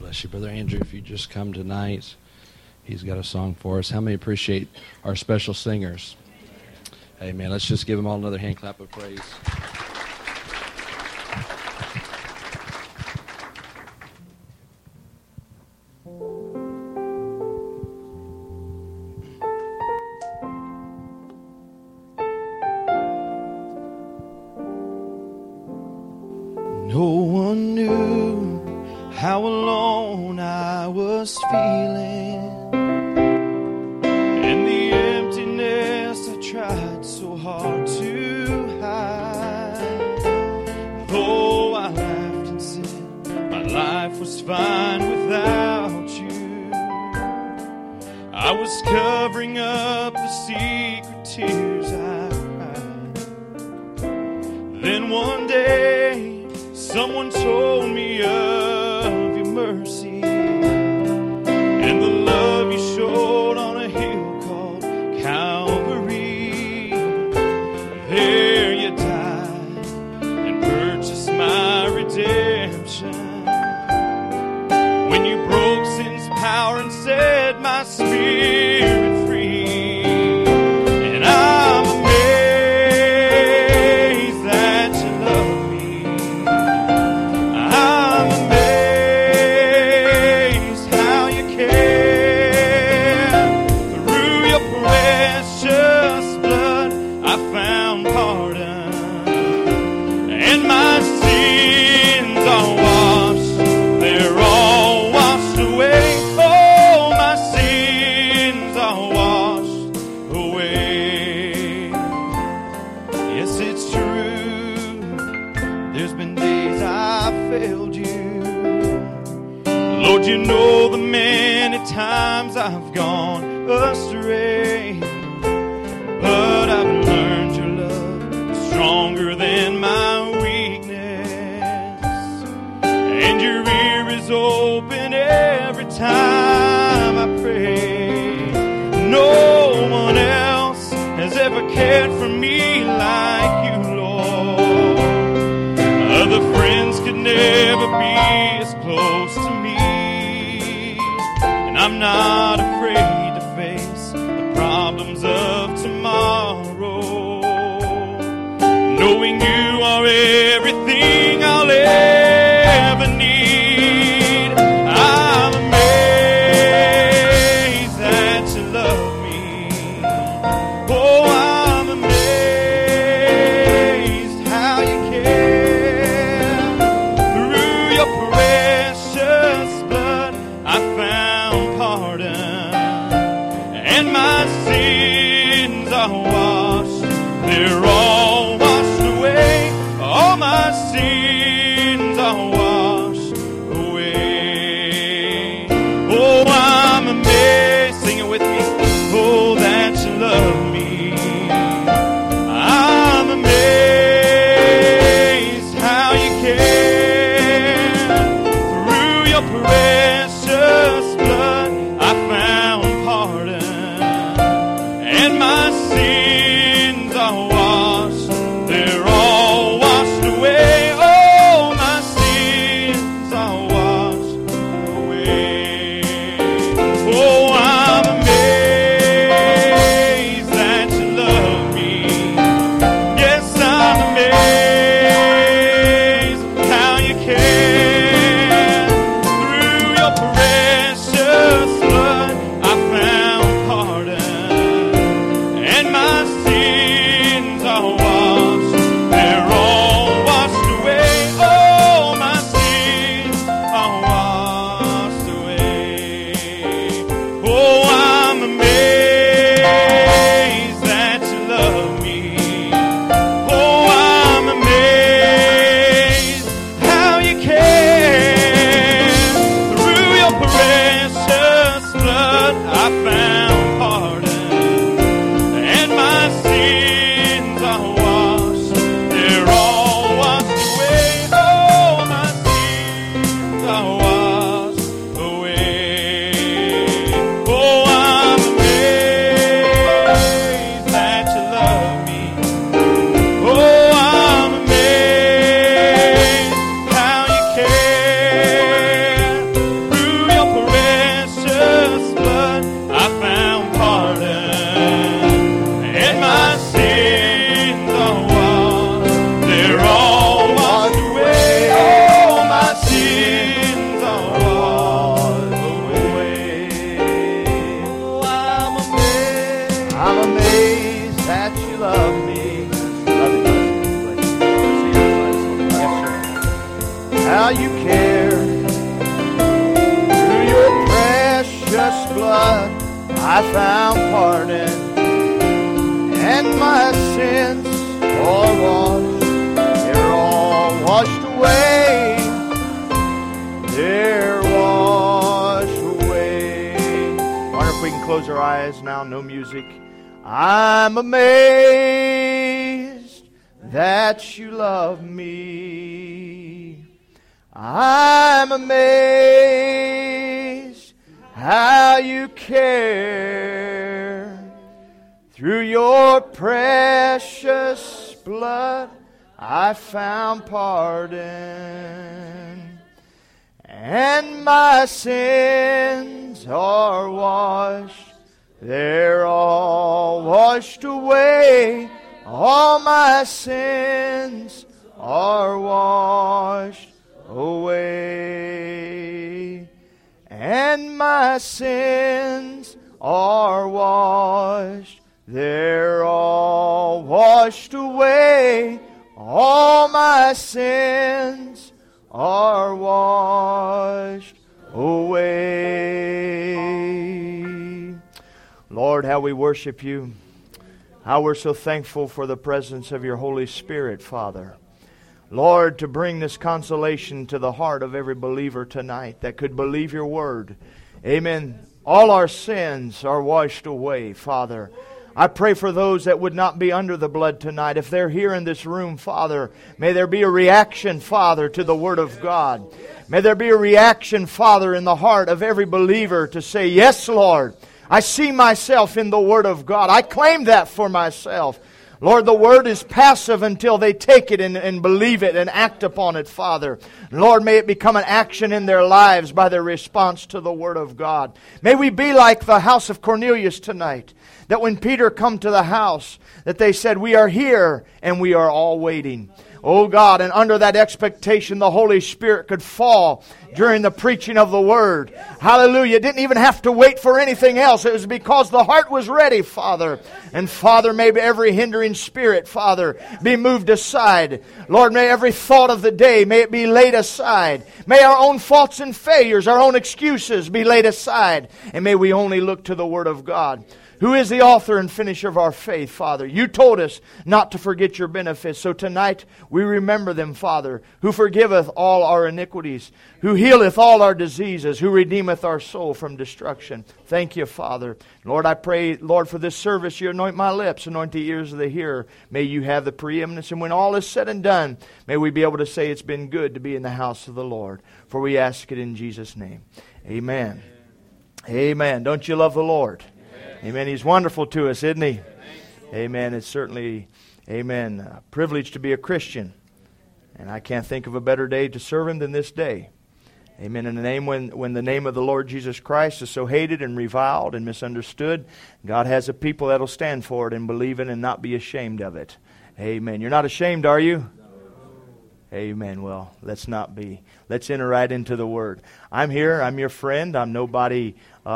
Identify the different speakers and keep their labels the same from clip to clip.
Speaker 1: Bless you, Brother Andrew. If you just come tonight, he's got a song for us. How many appreciate our special singers? Amen. Let's just give them all another hand clap of praise.
Speaker 2: No one knew how alone I was feeling, and the emptiness I tried so hard to hide. Though I laughed and said my life was fine without you, I was covering up the secret tears I cried. Then one day someone told me of your mercy and the love you showed on a hill called Calvary. There you died and purchased my redemption. When you broke sin's power and set my spirit free. And I'm amazed that you love me. You know the many times I've gone astray, but I've learned your love is stronger than my weakness, and your ear is open every time I pray. No one else has ever cared for me like you, Lord. Other friends could never be as close to me. I'm not afraid to face the problems of tomorrow, knowing you are everything I'll ever need. I'm amazed that you love me. Oh, I'm amazed how you care. Through your precious blood I found pardon, and my sins are washed, they're all washed away. All my sins are washed away. Oh, I'm amazed, sing it with me. Oh, that you love me. I'm amazed how you care. Through your precious blood I found pardon, and my sins are washed, they're all washed away. Oh, my sins
Speaker 3: how you care. Through your precious blood I found pardon, and my sins are washed. They're all washed away. They're washed away. I wonder if we can close our eyes now, no music. I'm amazed that you love me. I'm amazed how you care. Through your precious blood I found pardon, and my sins are washed. They're all washed away. All my sins are washed away. And my sins are washed. They're all washed away. All my sins are washed away. Lord, how we worship you. How we're so thankful for the presence of your Holy Spirit, Father. Lord, to bring this consolation to the heart of every believer tonight that could believe your word. Amen. All our sins are washed away, Father. I pray for those that would not be under the blood tonight. If they're here in this room, Father, may there be a reaction, Father, to the Word of God. May there be a reaction, Father, in the heart of every believer to say, yes, Lord, I see myself in the Word of God. I claim that for myself. Lord, the Word is passive until they take it and believe it and act upon it, Father. Lord, may it become an action in their lives by their response to the Word of God. May we be like the house of Cornelius tonight, that when Peter come to the house, that they said, we are here and we are all waiting. Oh God, and under that expectation, the Holy Spirit could fall during the preaching of the Word. Hallelujah. Didn't even have to wait for anything else. It was because the heart was ready, Father. And Father, may every hindering spirit, Father, be moved aside. Lord, may every thought of the day, may it be laid aside. May our own faults and failures, our own excuses be laid aside. And may we only look to the Word of God, who is the author and finisher of our faith, Father. You told us not to forget your benefits. So tonight we remember them, Father, who forgiveth all our iniquities, who healeth all our diseases, who redeemeth our soul from destruction. Thank you, Father. Lord, I pray, Lord, for this service, you anoint my lips, anoint the ears of the hearer. May you have the preeminence. And when all is said and done, may we be able to say it's been good to be in the house of the Lord. For we ask it in Jesus' name. Amen. Amen. Don't you love the Lord? Amen. He's wonderful to us, isn't He? Amen. It's certainly, amen, a privilege to be a Christian. And I can't think of a better day to serve Him than this day. Amen. In the name, when the name of the Lord Jesus Christ is so hated and reviled and misunderstood, God has a people that'll stand for it and believe it and not be ashamed of it. Amen. You're not ashamed, are you? No. Amen. Well, let's not be. Let's enter right into the Word. I'm here. I'm your friend. I'm nobody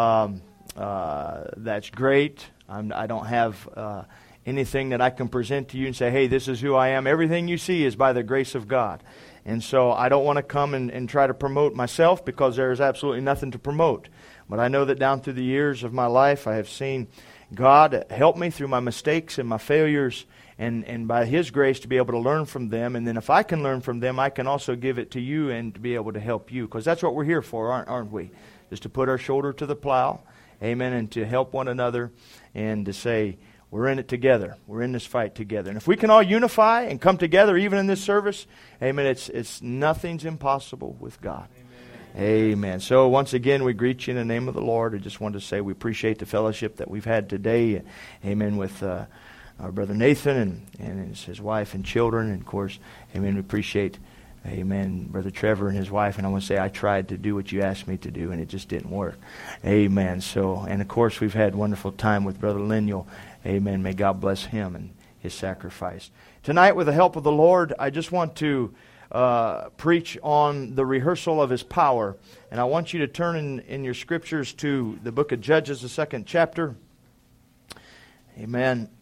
Speaker 3: that's great. I don't have anything that I can present to you and say, hey, this is who I am. Everything you see is by the grace of God. And so I don't want to come and try to promote myself, because there is absolutely nothing to promote. But I know that down through the years of my life, I have seen God help me through my mistakes and my failures, and by His grace to be able to learn from them. And then if I can learn from them, I can also give it to you and to be able to help you. Because that's what we're here for, aren't we? Just to put our shoulder to the plow. Amen. And to help one another and to say, we're in it together. We're in this fight together. And if we can all unify and come together even in this service, amen, it's nothing's impossible with God. Amen. Amen. So once again, we greet you in the name of the Lord. I just wanted to say we appreciate the fellowship that we've had today. Amen. With our brother Nathan and his wife and children. And of course, amen, we appreciate, amen, Brother Trevor and his wife. And I want to say I tried to do what you asked me to do, and it just didn't work. Amen. So, and of course, we've had wonderful time with Brother Lineal. Amen. May God bless him and his sacrifice. Tonight, with the help of the Lord, I just want to preach on the rehearsal of His power. And I want you to turn in your scriptures to the book of Judges, the 2nd chapter. Amen.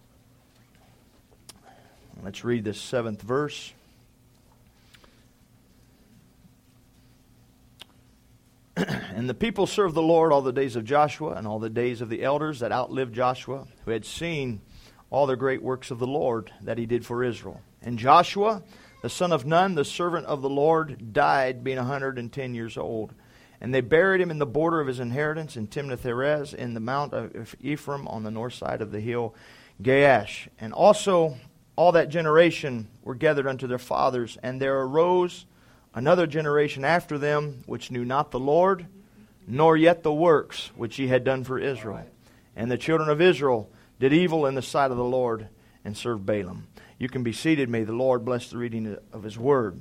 Speaker 3: Let's read the 7th verse. And the people served the Lord all the days of Joshua and all the days of the elders that outlived Joshua, who had seen all the great works of the Lord that he did for Israel. And Joshua, the son of Nun, the servant of the Lord, died being 110 years old. And they buried him in the border of his inheritance in Timnath-Heres in the mount of Ephraim on the north side of the hill Gaash. And also all that generation were gathered unto their fathers. And there arose another generation after them, which knew not the Lord, nor yet the works which he had done for Israel. And the children of Israel did evil in the sight of the Lord, and served Balaam. You can be seated. May the Lord bless the reading of his word.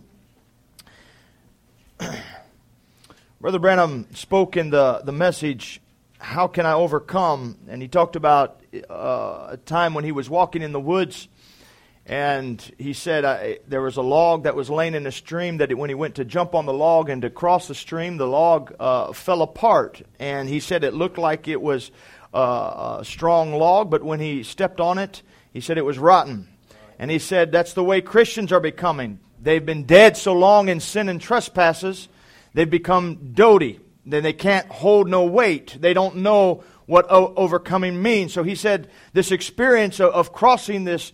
Speaker 3: Brother Branham spoke in the message, How Can I Overcome? And he talked about a time when he was walking in the woods, and he said there was a log that was laying in a stream that when he went to jump on the log and to cross the stream, the log fell apart. And he said it looked like it was a strong log, but when he stepped on it, he said it was rotten. And he said that's the way Christians are becoming. They've been dead so long in sin and trespasses, they've become doty. Then they can't hold no weight. They don't know what overcoming means. So he said this experience of crossing this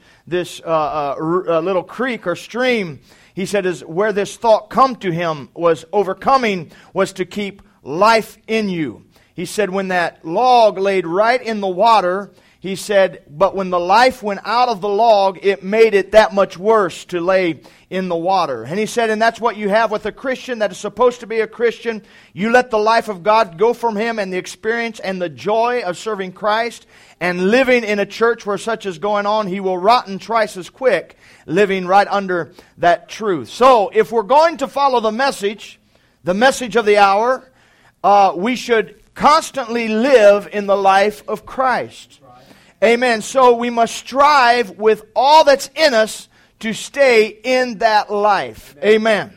Speaker 3: little creek or stream, he said, is where this thought come to him was overcoming was to keep life in you. He said when that log laid right in the water, he said, but when the life went out of the log, it made it that much worse to lay in the water. And he said, and that's what you have with a Christian that is supposed to be a Christian. You let the life of God go from him and the experience and the joy of serving Christ and living in a church where such is going on, he will rotten twice as quick living right under that truth. So if we're going to follow the message of the hour, we should constantly live in the life of Christ. Amen. So we must strive with all that's in us to stay in that life. Amen.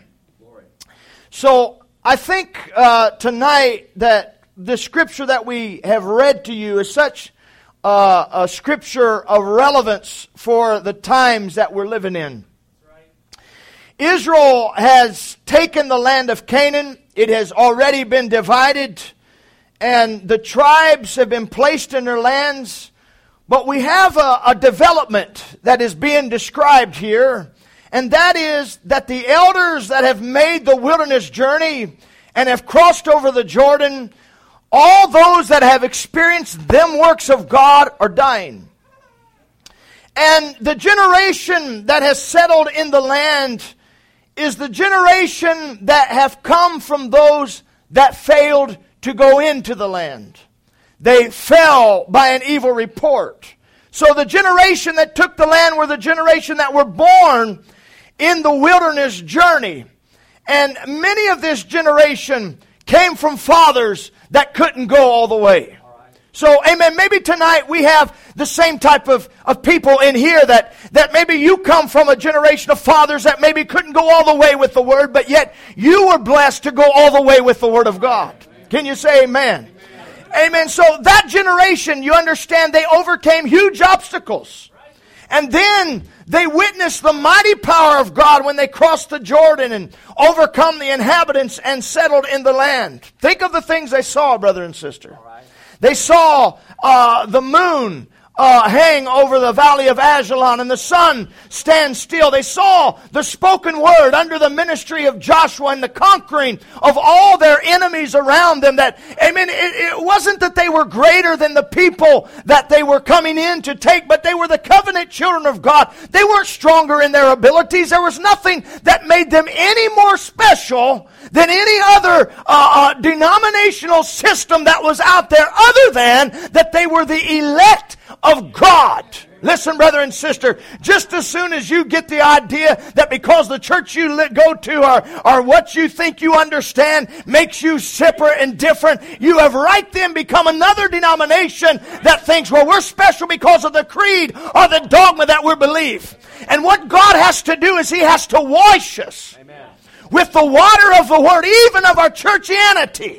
Speaker 3: So I think tonight that the scripture that we have read to you is such a scripture of relevance for the times that we're living in. Israel has taken the land of Canaan. It has already been divided, and the tribes have been placed in their lands. But we have a development that is being described here, and that is that the elders that have made the wilderness journey and have crossed over the Jordan, all those that have experienced them works of God are dying. And the generation that has settled in the land is the generation that have come from those that failed to go into the land. They fell by an evil report. So the generation that took the land were the generation that were born in the wilderness journey. And many of this generation came from fathers that couldn't go all the way. So, amen, maybe tonight we have the same type of people in here that maybe you come from a generation of fathers that maybe couldn't go all the way with the Word, but yet you were blessed to go all the way with the Word of God. Can you say amen? Amen. So that generation, you understand, they overcame huge obstacles. And then they witnessed the mighty power of God when they crossed the Jordan and overcome the inhabitants and settled in the land. Think of the things they saw, brother and sister. They saw the moon hang over the valley of Ajalon and the sun stand still. They saw the spoken word under the ministry of Joshua and the conquering of all their enemies around them. That, amen, it wasn't that they were greater than the people that they were coming in to take, but they were the covenant children of God. They weren't stronger in their abilities. There was nothing that made them any more special than any other denominational system that was out there, other than that they were the elect of God. Listen, brother and sister, just as soon as you get the idea that because the church you go to or what you think you understand makes you separate and different, you have right then become another denomination that thinks, well, we're special because of the creed or the dogma that we believe. And what God has to do is He has to wash us with the water of the Word, even of our churchianity.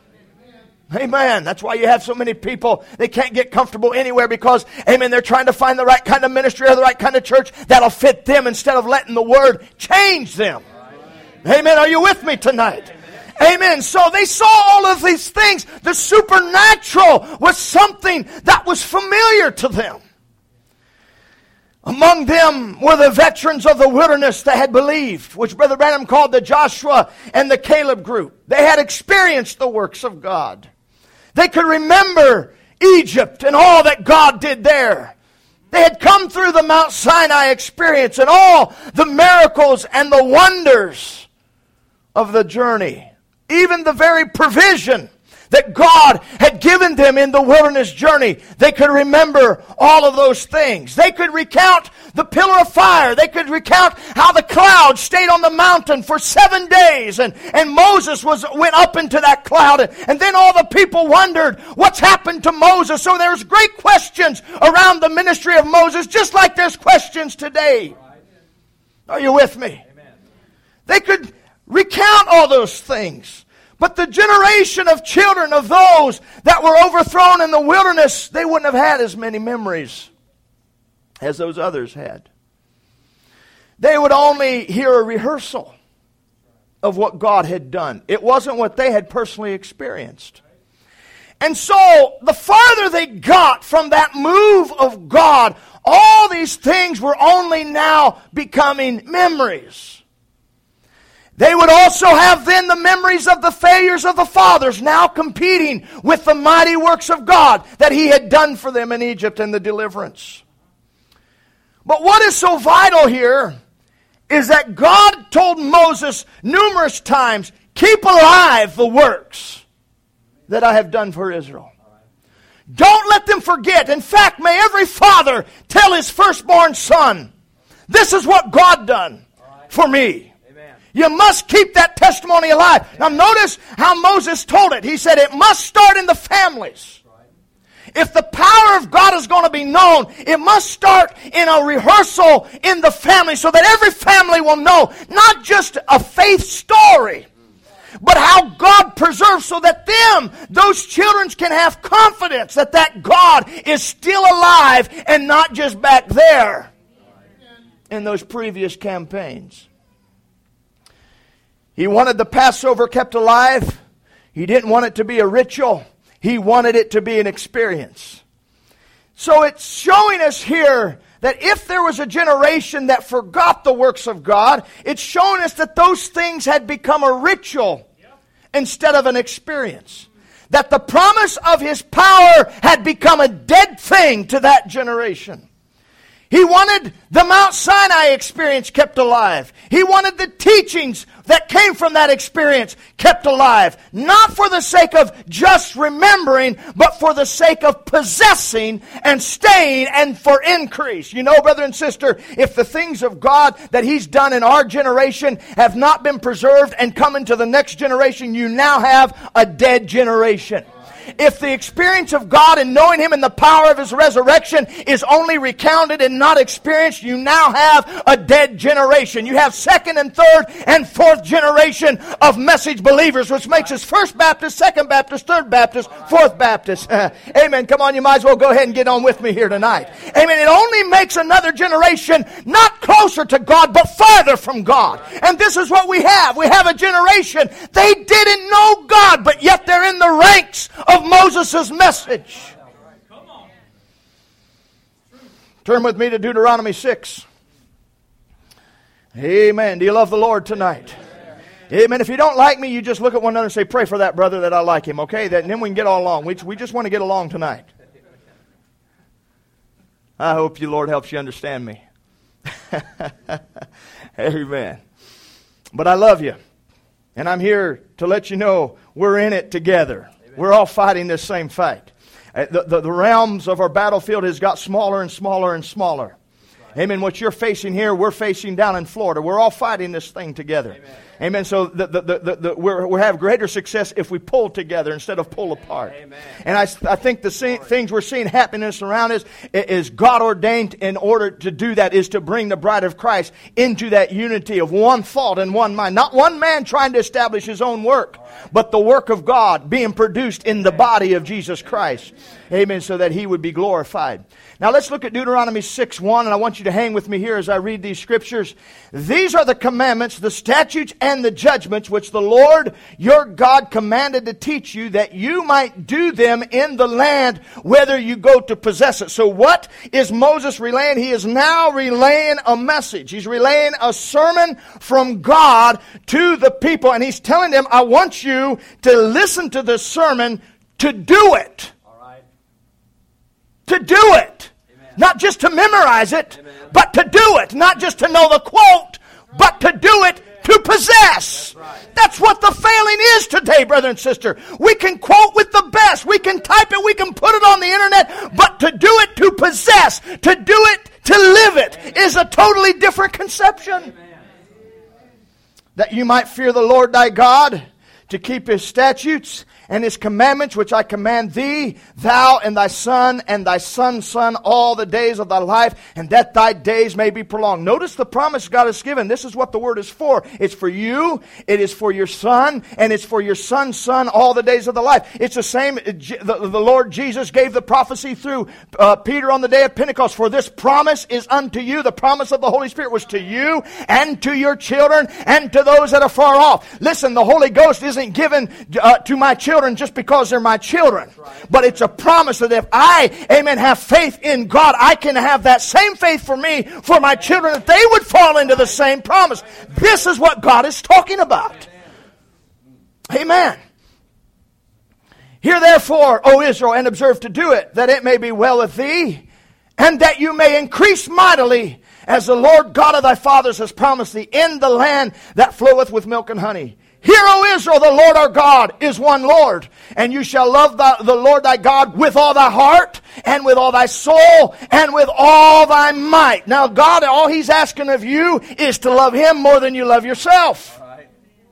Speaker 3: Amen. That's why you have so many people, they can't get comfortable anywhere because, amen, they're trying to find the right kind of ministry or the right kind of church that'll fit them instead of letting the Word change them. Amen. Are you with me tonight? Amen. So they saw all of these things. The supernatural was something that was familiar to them. Among them were the veterans of the wilderness that had believed, which Brother Branham called the Joshua and the Caleb group. They had experienced the works of God. They could remember Egypt and all that God did there. They had come through the Mount Sinai experience and all the miracles and the wonders of the journey. Even the very provision that God had given them in the wilderness journey. They could remember all of those things. They could recount the pillar of fire. They could recount how the cloud stayed on the mountain for 7 days and Moses went up into that cloud. And then all the people wondered what's happened to Moses. So there's great questions around the ministry of Moses, just like there's questions today. Are you with me? They could recount all those things. But the generation of children of those that were overthrown in the wilderness, they wouldn't have had as many memories as those others had. They would only hear a rehearsal of what God had done. It wasn't what they had personally experienced. And so, the farther they got from that move of God, all these things were only now becoming memories. They would also have then the memories of the failures of the fathers, now competing with the mighty works of God that He had done for them in Egypt and the deliverance. But what is so vital here is that God told Moses numerous times, keep alive the works that I have done for Israel. Don't let them forget. In fact, may every father tell his firstborn son, this is what God done for me. You must keep that testimony alive. Now notice how Moses told it. He said it must start in the families. If the power of God is going to be known, it must start in a rehearsal in the family so that every family will know not just a faith story, but how God preserves so that those children can have confidence that God is still alive and not just back there in those previous campaigns. He wanted the Passover kept alive. He didn't want it to be a ritual. He wanted it to be an experience. So it's showing us here that if there was a generation that forgot the works of God, it's showing us that those things had become a ritual instead of an experience. That the promise of His power had become a dead thing to that generation. He wanted the Mount Sinai experience kept alive. He wanted the teachings that came from that experience kept alive. Not for the sake of just remembering, but for the sake of possessing and staying and for increase. You know, brother and sister, if the things of God that He's done in our generation have not been preserved and come into the next generation, you now have a dead generation. If the experience of God and knowing Him in the power of His resurrection is only recounted and not experienced, you now have a dead generation. You have second and third and fourth generation of message believers, which makes us First Baptist, Second Baptist, Third Baptist, Fourth Baptist. Amen. Come on, you might as well go ahead and get on with me here tonight. Amen. It only makes another generation not closer to God, but farther from God. And this is what we have. We have a generation, they didn't know God, but yet they're in the ranks of Moses' message. Turn with me to Deuteronomy 6. Amen. Do you love the Lord tonight? Amen. If you don't like me, you just look at one another and say, pray for that brother that I like him, okay? And then we can get all along. We just want to get along tonight. I hope you, Lord, helps you understand me. Amen. But I love you. And I'm here to let you know we're in it together. We're all fighting this same fight. The realms of our battlefield has got smaller and smaller and smaller. Amen. What you're facing here, we're facing down in Florida. We're all fighting this thing together. Amen. Amen. So we have greater success if we pull together instead of pull apart. Amen. And I think the things we're seeing happening around us is God ordained in order to do that, is to bring the bride of Christ into that unity of one thought and one mind. Not one man trying to establish his own work, but the work of God being produced in the body of Jesus Christ. Amen. So that He would be glorified. Now let's look at Deuteronomy 6:1, and I want you you to hang with me here as I read these scriptures. These are the commandments, the statutes, and the judgments which the Lord your God commanded to teach you, that you might do them in the land whether you go to possess it. So what is Moses relaying? He is now relaying a message. He's relaying a sermon from God to the people. And he's telling them, I want you to listen to this sermon, to do it.
Speaker 1: All right.
Speaker 3: To do it. Amen. Not just to memorize it, amen, but to do it. Not just to know the quote, but to do it, to possess. That's right. That's what the failing is today, brother and sister. We can quote with the best. We can type it. We can put it on the internet. But to do it, to possess, to do it, to live it, is a totally different conception. Amen. That you might fear the Lord thy God, to keep His statutes and His commandments, which I command thee, thou and thy son's son, all the days of thy life, and that thy days may be prolonged. Notice the promise God has given. This is what the word is for. It's for you, it is for your son, and it's for your son's son all the days of the life. It's the same, the Lord Jesus gave the prophecy through Peter on the day of Pentecost. For this promise is unto you. The promise of the Holy Spirit was to you and to your children and to those that are far off. Listen, the Holy Ghost isn't given to my children just because they're my children. But it's a promise that if I, amen, have faith in God, I can have that same faith for me, for my children, that they would fall into the same promise. This is what God is talking about. Amen. Hear therefore, O Israel, and observe to do it, that it may be well with thee, and that you may increase mightily, as the Lord God of thy fathers has promised thee, in the land that floweth with milk and honey. Hear, O Israel, the Lord our God is one Lord, and you shall love the Lord thy God with all thy heart, and with all thy soul, and with all thy might. Now God, all He's asking of you is to love Him more than you love yourself. Right.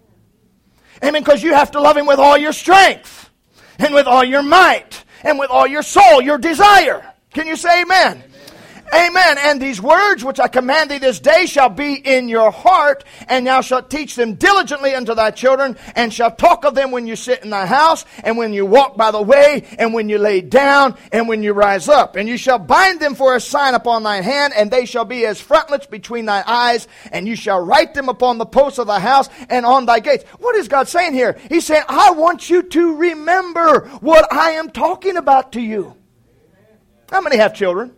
Speaker 3: Amen, because you have to love Him with all your strength, and with all your might, and with all your soul, your desire. Can you say amen? Amen. And these words which I command thee this day shall be in your heart, and thou shalt teach them diligently unto thy children, and shalt talk of them when you sit in thy house, and when you walk by the way, and when you lay down, and when you rise up. And you shall bind them for a sign upon thine hand, and they shall be as frontlets between thy eyes, and you shall write them upon the posts of thy house and on thy gates. What is God saying here? He's saying, I want you to remember what I am talking about to you. How many have children?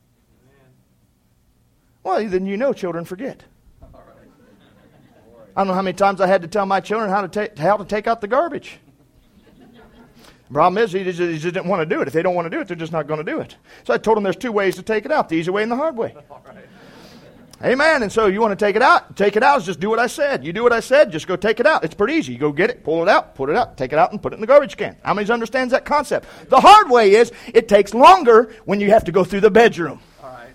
Speaker 3: Well, then you know children forget. I don't know how many times I had to tell my children how to take out the garbage. The problem is, they just didn't want to do it. If they don't want to do it, they're just not going to do it. So I told them there's two ways to take it out, the easy way and the hard way. Amen. And so you want to take it out is just do what I said. You do what I said, just go take it out. It's pretty easy. You go get it, pull it out, put it out, take it out, and put it in the garbage can. How many understands that concept? The hard way is, it takes longer when you have to go through the bedroom. All right.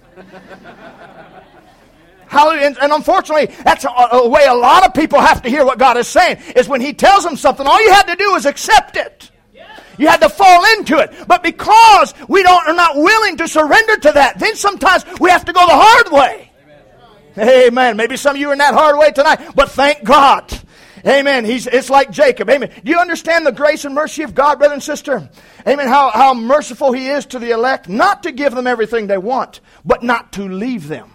Speaker 3: Hallelujah. And unfortunately, that's a way a lot of people have to hear what God is saying, is when He tells them something, all you had to do is accept it. You had to fall into it. But because we are not willing to surrender to that, then sometimes we have to go the hard way. Amen. Maybe some of you are in that hard way tonight, but thank God. Amen. It's like Jacob. Amen. Do you understand the grace and mercy of God, brother and sister? Amen. How merciful He is to the elect, not to give them everything they want, but not to leave them.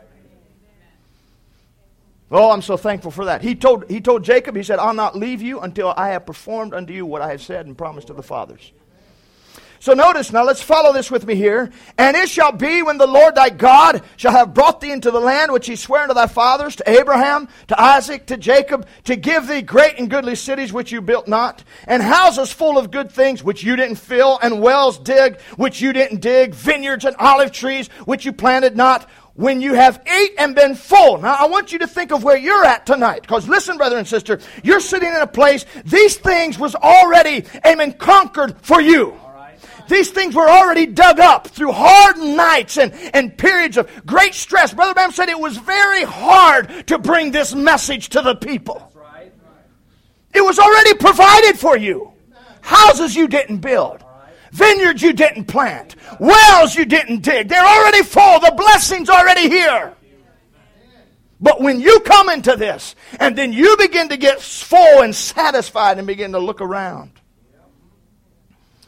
Speaker 3: Oh, I'm so thankful for that. He told Jacob, He said, I'll not leave you until I have performed unto you what I have said and promised to the fathers. So notice, now let's follow this with me here. And it shall be when the Lord thy God shall have brought thee into the land which He sware unto thy fathers, to Abraham, to Isaac, to Jacob, to give thee great and goodly cities which you built not, and houses full of good things which you didn't fill, and wells dig which you didn't dig, vineyards and olive trees which you planted not, when you have ate and been full. Now, I want you to think of where you're at tonight. Because listen, brother and sister, you're sitting in a place, these things was already, amen, conquered for you. These things were already dug up through hard nights and periods of great stress. Brother Branham said it was very hard to bring this message to the people. It was already provided for you. Houses you didn't build. Vineyards you didn't plant. Wells you didn't dig. They're already full. The blessing's already here. But when you come into this, and then you begin to get full and satisfied and begin to look around,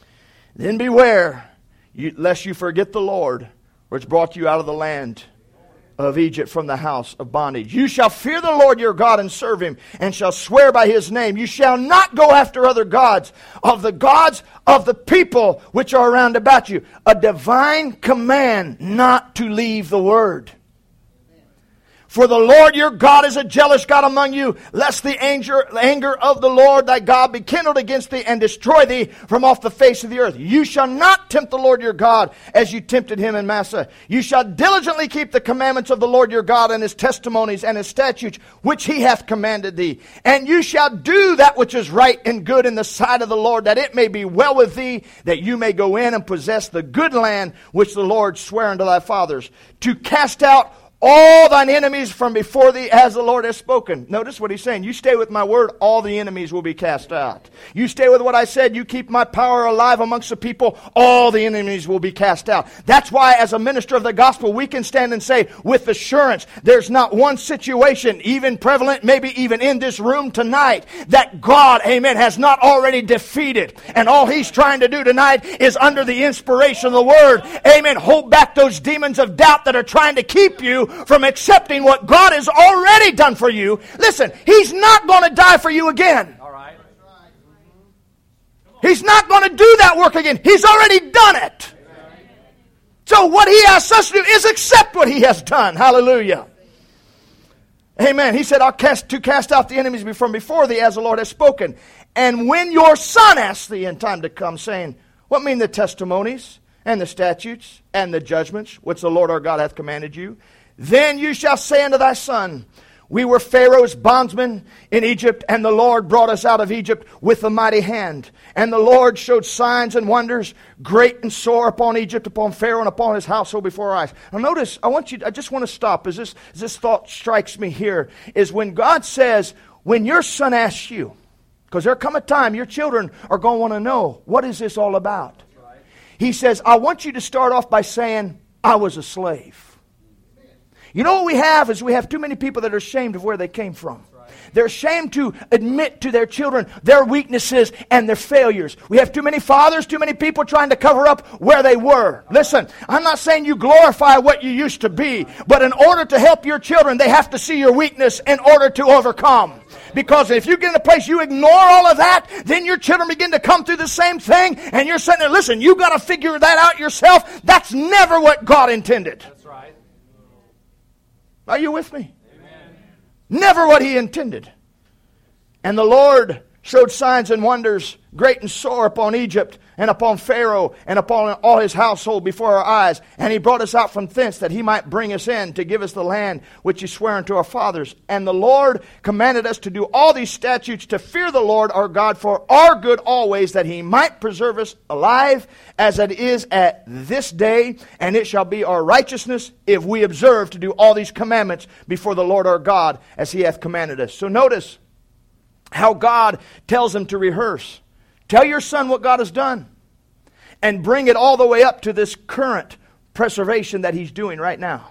Speaker 3: then beware, lest you forget the Lord, which brought you out of the land of Egypt from the house of bondage. You shall fear the Lord your God and serve him, and shall swear by his name. You shall not go after other gods of the people which are around about you. A divine command not to leave the word. For the Lord your God is a jealous God among you, lest the anger of the Lord thy God be kindled against thee and destroy thee from off the face of the earth. You shall not tempt the Lord your God as you tempted him in Massah. You shall diligently keep the commandments of the Lord your God and his testimonies and his statutes, which he hath commanded thee. And you shall do that which is right and good in the sight of the Lord, that it may be well with thee, that you may go in and possess the good land which the Lord sware unto thy fathers, to cast out all thine enemies from before thee, as the Lord has spoken. Notice what he's saying. You stay with my word, all the enemies will be cast out. You stay with what I said, you keep my power alive amongst the people, all the enemies will be cast out. That's why as a minister of the gospel, we can stand and say with assurance, there's not one situation, even prevalent, maybe even in this room tonight, that God, amen, has not already defeated. And all he's trying to do tonight is, under the inspiration of the word, amen, hold back those demons of doubt that are trying to keep you from accepting what God has already done for you. Listen, he's not going to die for you again.
Speaker 2: All right.
Speaker 3: He's not going to do that work again. He's already done it. So what he asks us to do is accept what he has done. Hallelujah. Amen. He said, I'll cast out the enemies from before thee, as the Lord has spoken. And when your son asks thee in time to come, saying, what mean the testimonies and the statutes and the judgments which the Lord our God hath commanded you? Then you shall say unto thy son, we were Pharaoh's bondsmen in Egypt, and the Lord brought us out of Egypt with a mighty hand. And the Lord showed signs and wonders, great and sore, upon Egypt, upon Pharaoh, and upon his household before our eyes. Now notice, I just want to stop, as this thought strikes me here, is when God says, when your son asks you, because there come a time your children are going to want to know, what is this all about? He says, I want you to start off by saying, I was a slave. You know what we have is we have too many people that are ashamed of where they came from. They're ashamed to admit to their children their weaknesses and their failures. We have too many fathers, too many people trying to cover up where they were. Listen, I'm not saying you glorify what you used to be, but in order to help your children, they have to see your weakness in order to overcome. Because if you get in a place you ignore all of that, then your children begin to come through the same thing, and you're sitting there, listen, you got to figure that out yourself. That's never what God intended.
Speaker 2: That's right.
Speaker 3: Are you with me?
Speaker 2: Amen.
Speaker 3: Never what he intended. And the Lord showed signs and wonders, great and sore, upon Egypt and upon Pharaoh and upon all his household before our eyes. And he brought us out from thence, that he might bring us in to give us the land which he sware unto our fathers. And the Lord commanded us to do all these statutes, to fear the Lord our God for our good always, that he might preserve us alive as it is at this day. And it shall be our righteousness if we observe to do all these commandments before the Lord our God, as he hath commanded us. So notice how God tells him to rehearse. Tell your son what God has done, and bring it all the way up to this current preservation that he's doing right now.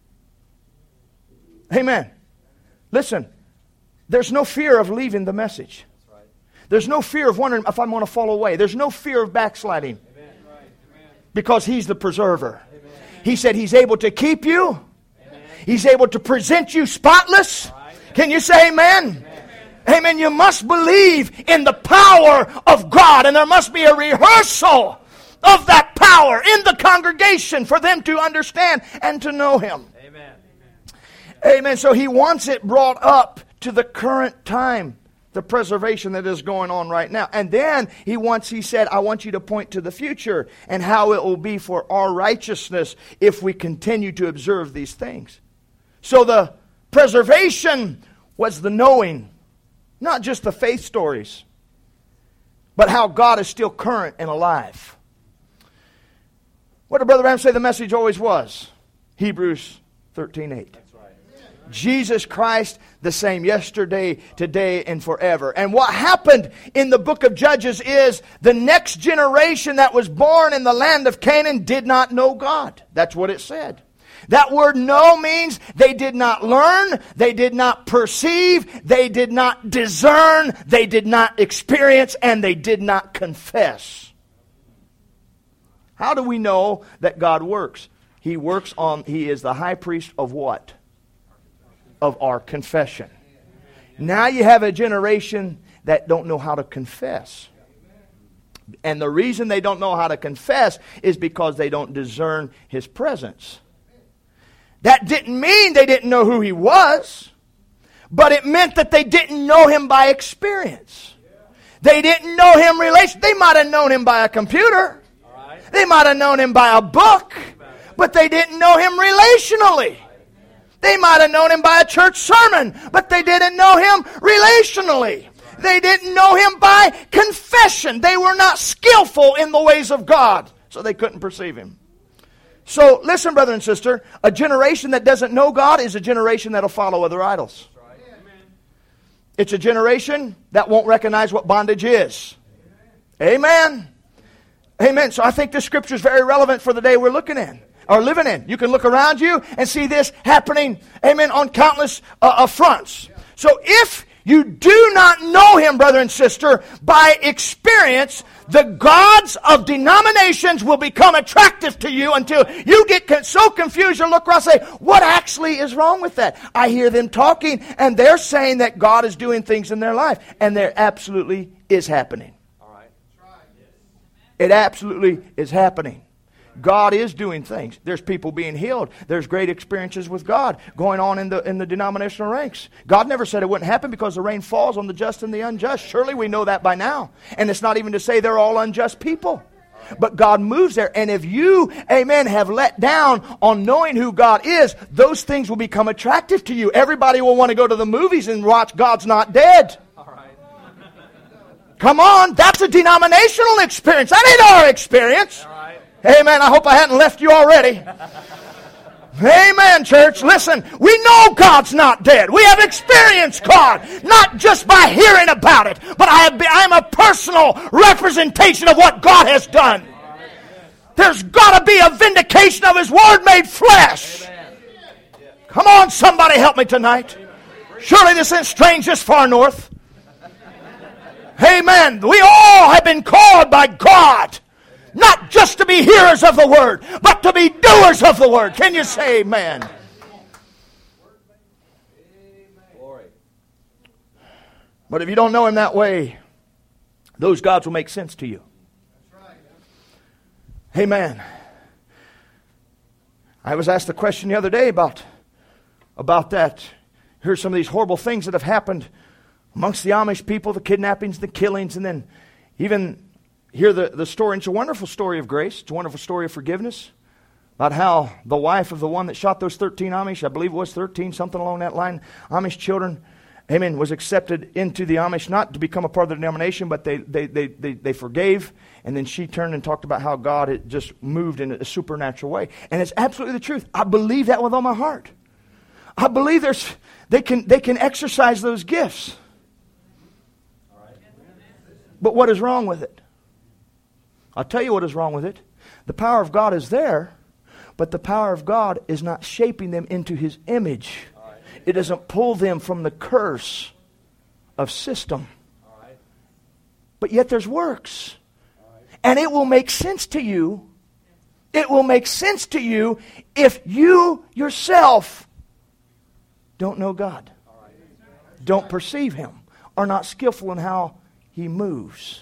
Speaker 3: Amen. Listen, there's no fear of leaving the message. There's no fear of wondering if I'm going to fall away. There's no fear of backsliding. Because he's the preserver. He said he's able to keep you. He's able to present you spotless. Can you say amen? Amen. You must believe in the power of God, and there must be a rehearsal of that power in the congregation for them to understand and to know him.
Speaker 2: Amen.
Speaker 3: Amen. So he wants it brought up to the current time, the preservation that is going on right now. And then he said, I want you to point to the future and how it will be for our righteousness if we continue to observe these things. So the preservation was the knowing, not just the faith stories, but how God is still current and alive. What did Brother Branham say the message always was? Hebrews 13:8. That's right. Jesus Christ, the same yesterday, today, and forever. And what happened in the book of Judges is the next generation that was born in the land of Canaan did not know God. That's what it said. That word know means they did not learn, they did not perceive, they did not discern, they did not experience, and they did not confess. How do we know that God works? He is the high priest of what? Of our confession. Now you have a generation that don't know how to confess. And the reason they don't know how to confess is because they don't discern His presence. That didn't mean they didn't know who He was, but it meant that they didn't know Him by experience. They didn't know Him relationally. They might have known Him by a computer. They might have known Him by a book, but they didn't know Him relationally. They might have known Him by a church sermon, but they didn't know Him relationally. They didn't know Him by confession. They were not skillful in the ways of God, so they couldn't perceive Him. So listen, brother and sister, a generation that doesn't know God is a generation that will follow other idols. It's a generation that won't recognize what bondage is. Amen. Amen. So I think this scripture is very relevant for the day we're looking in, or living in. You can look around you and see this happening, amen, on countless fronts. So if you do not know Him, brother and sister, by experience, the gods of denominations will become attractive to you until you get so confused you look around and say, what actually is wrong with that? I hear them talking and they're saying that God is doing things in their life. And there absolutely is happening. All right. It absolutely is happening. God is doing things. There's people being healed. There's great experiences with God going on in the denominational ranks. God never said it wouldn't happen because the rain falls on the just and the unjust. Surely we know that by now. And it's not even to say they're all unjust people. But God moves there. And if you, amen, have let down on knowing who God is, those things will become attractive to you. Everybody will want to go to the movies and watch God's Not Dead. Come on, that's a denominational experience. That ain't our experience. Amen. I hope I hadn't left you already. Amen, church. Listen, we know God's not dead. We have experienced God, not just by hearing about it, but I am a personal representation of what God has done. There's got to be a vindication of His Word made flesh. Come on, somebody help me tonight. Surely this isn't strange this far north. Amen. We all have been called by God. Not just to be hearers of the Word, but to be doers of the Word. Can you say amen? But if you don't know Him that way, those gods will make sense to you. Amen. I was asked a question the other day about that. Here's some of these horrible things that have happened amongst the Amish people, the kidnappings, the killings, and then even hear the story. It's a wonderful story of grace. It's a wonderful story of forgiveness. About how the wife of the one that shot those 13 Amish, I believe it was 13, something along that line, Amish children, amen, was accepted into the Amish, not to become a part of the denomination, but they forgave. And then she turned and talked about how God had just moved in a supernatural way. And it's absolutely the truth. I believe that with all my heart. I believe they can exercise those gifts. But what is wrong with it? I'll tell you what is wrong with it. The power of God is there, but the power of God is not shaping them into His image. It doesn't pull them from the curse of system. But yet there's works. And it will make sense to you. It will make sense to you if you yourself don't know God, don't perceive Him, are not skillful in how He moves.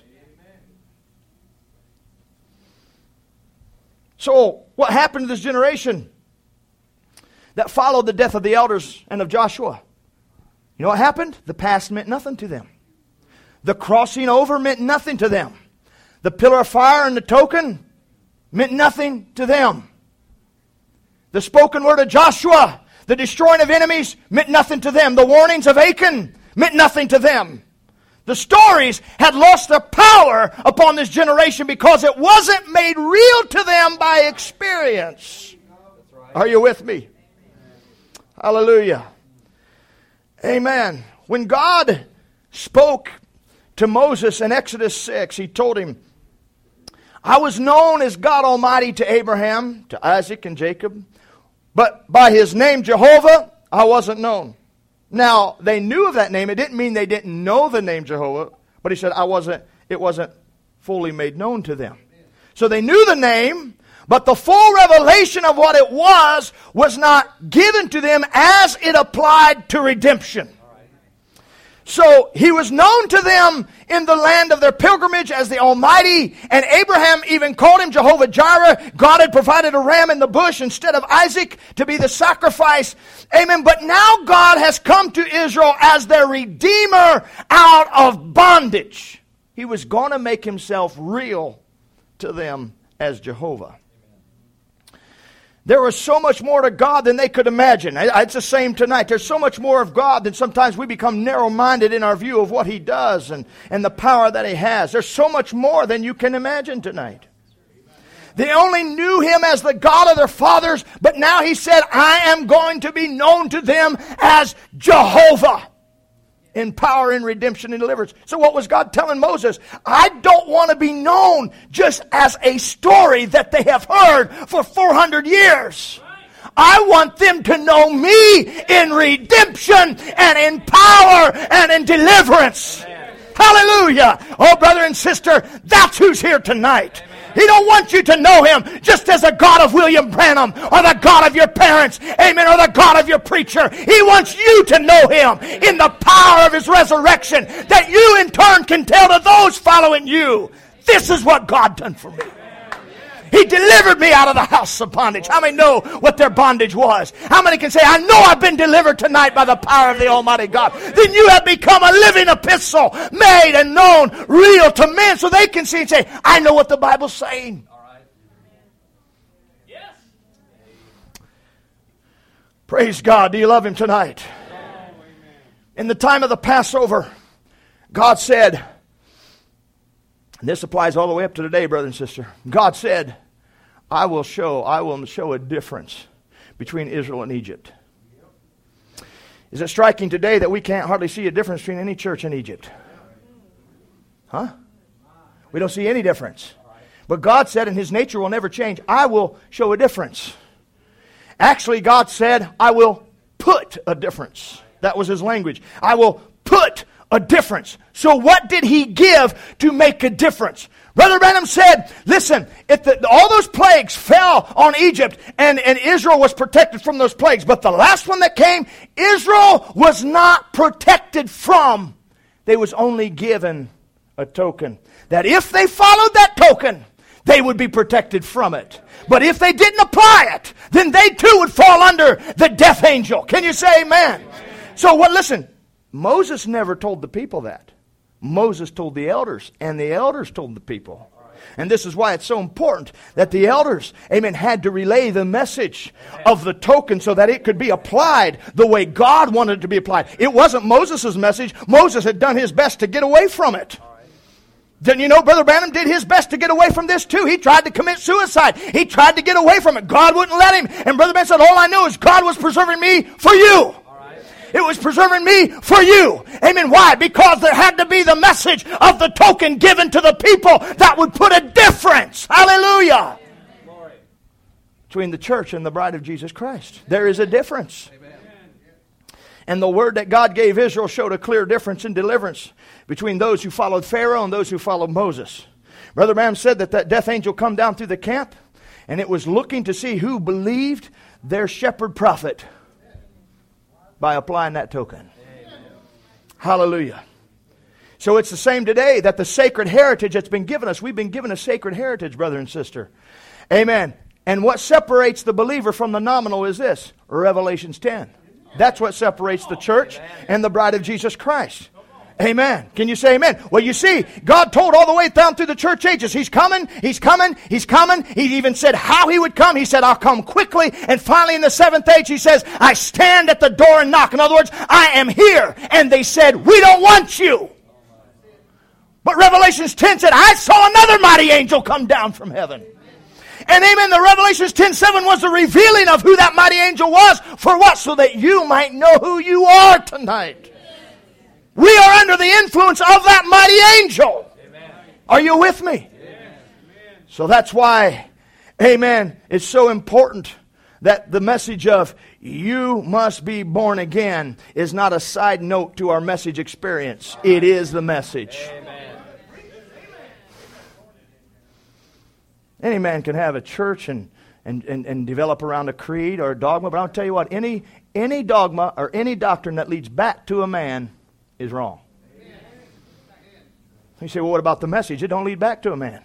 Speaker 3: So, what happened to this generation that followed the death of the elders and of Joshua? You know what happened? The past meant nothing to them. The crossing over meant nothing to them. The pillar of fire and the token meant nothing to them. The spoken word of Joshua, the destroying of enemies, meant nothing to them. The warnings of Achan meant nothing to them. The stories had lost their power upon this generation because it wasn't made real to them by experience. Are you with me? Hallelujah. Amen. When God spoke to Moses in Exodus 6, He told him, I was known as God Almighty to Abraham, to Isaac, and Jacob, but by His name Jehovah, I wasn't known. Now, they knew of that name. It didn't mean they didn't know the name Jehovah, but He said, it wasn't fully made known to them. So they knew the name, But the full revelation of what it was not given to them as it applied to redemption. So He was known to them in the land of their pilgrimage as the Almighty, and Abraham even called Him Jehovah Jireh. God had provided a ram in the bush instead of Isaac to be the sacrifice. Amen. But now God has come to Israel as their Redeemer out of bondage. He was going to make Himself real to them as Jehovah. There was so much more to God than they could imagine. It's the same tonight. There's so much more of God that sometimes we become narrow-minded in our view of what He does and the power that He has. There's so much more than you can imagine tonight. They only knew Him as the God of their fathers, but now He said, I am going to be known to them as Jehovah in power, in redemption, and deliverance. So what was God telling Moses? I don't want to be known just as a story that they have heard for 400 years. I want them to know me in redemption and in power and in deliverance. Hallelujah. Oh, brother and sister, that's who's here tonight. He don't want you to know Him just as a God of William Branham or the God of your parents, amen, or the God of your preacher. He wants you to know Him in the power of His resurrection, that you in turn can tell to those following you, this is what God done for me. He delivered me out of the house of bondage. How many know what their bondage was? How many can say, I know I've been delivered tonight by the power of the Almighty God? Then you have become a living epistle, made and known, real to men, so they can see and say, I know what the Bible's saying. All right. Yes. Praise God. Do you love Him tonight? In the time of the Passover, God said, and this applies all the way up to today, brother and sister. God said, I will show a difference between Israel and Egypt. Is it striking today that we can't hardly see a difference between any church in Egypt? Huh? We don't see any difference. But God said, and His nature will never change, I will show a difference. Actually, God said, I will put a difference. That was His language. I will put a difference. So what did He give to make a difference? Brother Branham said, listen, all those plagues fell on Egypt and Israel was protected from those plagues. But the last one that came, Israel was not protected from. They was only given a token. That if they followed that token, they would be protected from it. But if they didn't apply it, then they too would fall under the death angel. Can you say amen? So listen, Moses never told the people that. Moses told the elders, and the elders told the people. And this is why it's so important that the elders, amen, had to relay the message of the token so that it could be applied the way God wanted it to be applied. It wasn't Moses' message. Moses had done his best to get away from it. Then you know, Brother Branham did his best to get away from this too. He tried to commit suicide. He tried to get away from it. God wouldn't let him. And Brother Branham said, all I know is God was preserving me for you. It was preserving me for you. Amen. Why? Because there had to be the message of the token given to the people that would put a difference. Hallelujah. Amen. Between the church and the bride of Jesus Christ. There is a difference. Amen. And the word that God gave Israel showed a clear difference in deliverance between those who followed Pharaoh and those who followed Moses. Brother Branham said that death angel come down through the camp, and it was looking to see who believed their shepherd prophet by applying that token. Amen. Hallelujah. So it's the same today, that the sacred heritage that's been given us, we've been given a sacred heritage, brother and sister. Amen. And what separates the believer from the nominal is this, Revelations 10. That's what separates the church and the bride of Jesus Christ. Amen. Can you say amen? Well, you see, God told all the way down through the church ages, He's coming, He's coming, He's coming. He even said how He would come. He said, I'll come quickly. And finally in the seventh age, He says, I stand at the door and knock. In other words, I am here. And they said, we don't want you. But Revelations 10 said, I saw another mighty angel come down from heaven. And amen, the Revelations 10:7 was the revealing of who that mighty angel was. For what? So that you might know who you are tonight. We are under the influence of that mighty angel. Amen. Are you with me? Amen. So that's why, amen, it's so important that the message of you must be born again is not a side note to our message experience. It is the message. Amen. Any man can have a church and develop around a creed or a dogma, but I'll tell you what, any dogma or any doctrine that leads back to a man is wrong. You say, well, what about the message? It don't lead back to a man.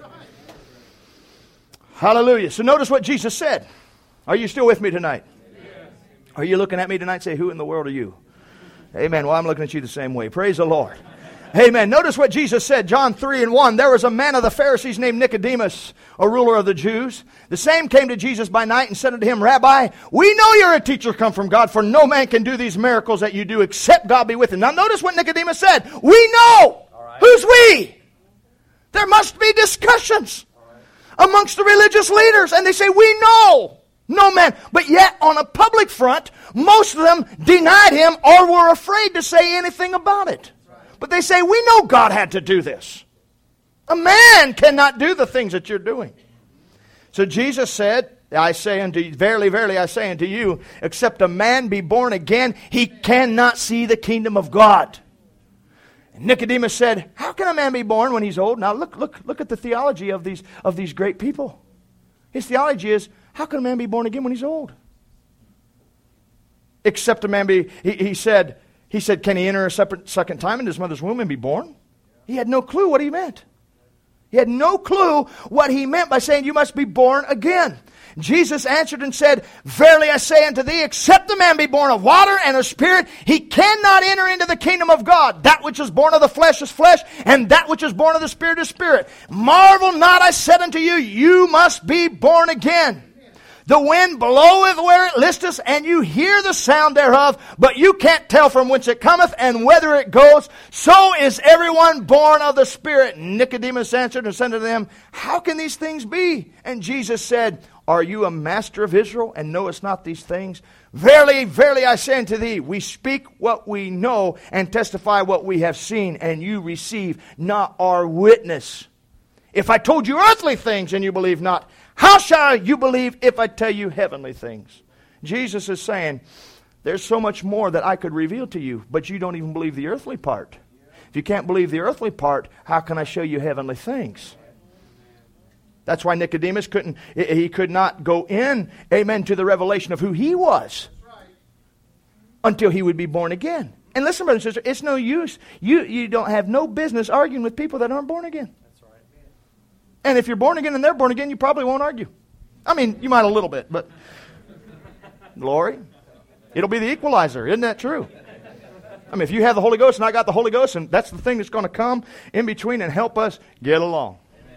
Speaker 3: Hallelujah. So notice what Jesus said. Are you still with me tonight? Are you looking at me tonight? Say, who in the world are you? Amen. Well, I'm looking at you the same way. Praise the Lord. Amen. Notice what Jesus said, John 3:1. There was a man of the Pharisees named Nicodemus, a ruler of the Jews. The same came to Jesus by night and said unto him, Rabbi, we know you're a teacher come from God, for no man can do these miracles that you do except God be with him. Now notice what Nicodemus said. We know. Right. Who's we? There must be discussions amongst the religious leaders. And they say, we know. No man. But yet, on a public front, most of them denied him or were afraid to say anything about it. But they say, we know God had to do this. A man cannot do the things that you're doing. So Jesus said, I say unto you, verily, verily, I say unto you, except a man be born again, he cannot see the kingdom of God. And Nicodemus said, how can a man be born when he's old? Now look at the theology of these great people. His theology is, how can a man be born again when he's old? Except a man be, he said, can he enter a second time into his mother's womb and be born? He had no clue what he meant. He had no clue what he meant by saying you must be born again. Jesus answered and said, verily I say unto thee, except a man be born of water and of spirit, he cannot enter into the kingdom of God. That which is born of the flesh is flesh, and that which is born of the spirit is spirit. Marvel not, I said unto you, you must be born again. The wind bloweth where it listeth, and you hear the sound thereof, but you can't tell from whence it cometh and whither it goes. So is everyone born of the Spirit. Nicodemus answered and said to them, how can these things be? And Jesus said, are you a master of Israel, and knowest not these things? Verily, verily, I say unto thee, we speak what we know, and testify what we have seen, and you receive not our witness. If I told you earthly things, and you believe not, how shall you believe if I tell you heavenly things? Jesus is saying, there's so much more that I could reveal to you, but you don't even believe the earthly part. If you can't believe the earthly part, how can I show you heavenly things? That's why Nicodemus could not go in, amen, to the revelation of who he was until he would be born again. And listen, brothers and sisters, it's no use. You don't have no business arguing with people that aren't born again. And if you're born again and they're born again, you probably won't argue. I mean, you might a little bit, but glory. It'll be the equalizer. Isn't that true? I mean, if you have the Holy Ghost and I got the Holy Ghost, and that's the thing that's going to come in between and help us get along.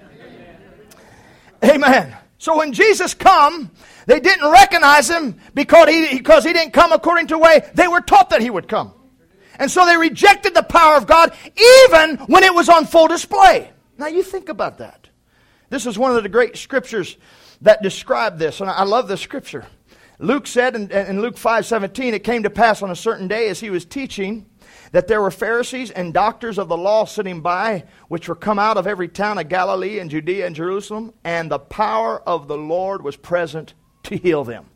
Speaker 3: Amen. So when Jesus come, they didn't recognize him because he didn't come according to the way they were taught that he would come. And so they rejected the power of God even when it was on full display. Now you think about that. This is one of the great scriptures that describe this, and I love this scripture. Luke said in Luke 5:17, it came to pass on a certain day as he was teaching that there were Pharisees and doctors of the law sitting by, which were come out of every town of Galilee and Judea and Jerusalem, and the power of the Lord was present to heal them.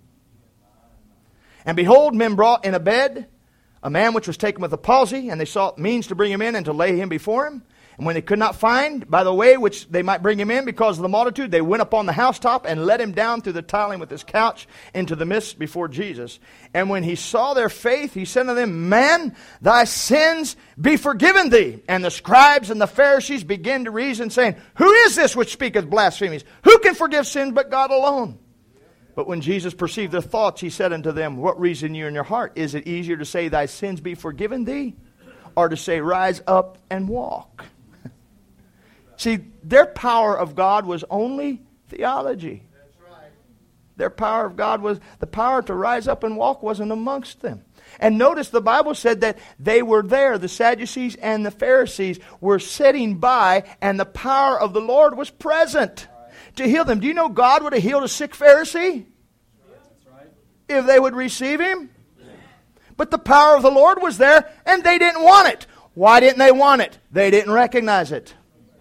Speaker 3: And behold, men brought in a bed a man which was taken with a palsy, and they sought means to bring him in and to lay him before him. And when they could not find by the way which they might bring him in because of the multitude, they went up on the housetop and let him down through the tiling with his couch into the midst before Jesus. And when he saw their faith, he said to them, man, thy sins be forgiven thee. And the scribes and the Pharisees began to reason, saying, who is this which speaketh blasphemies? Who can forgive sins but God alone? But when Jesus perceived their thoughts, he said unto them, what reason you in your heart? Is it easier to say thy sins be forgiven thee, or to say rise up and walk? See, their power of God was only theology. That's right. Their power of God was, the power to rise up and walk wasn't amongst them. And notice the Bible said that they were there, the Sadducees and the Pharisees were sitting by, and the power of the Lord was present to heal them. Do you know God would have healed a sick Pharisee if they would receive him? But the power of the Lord was there, and they didn't want it. Why didn't they want it? They didn't recognize it.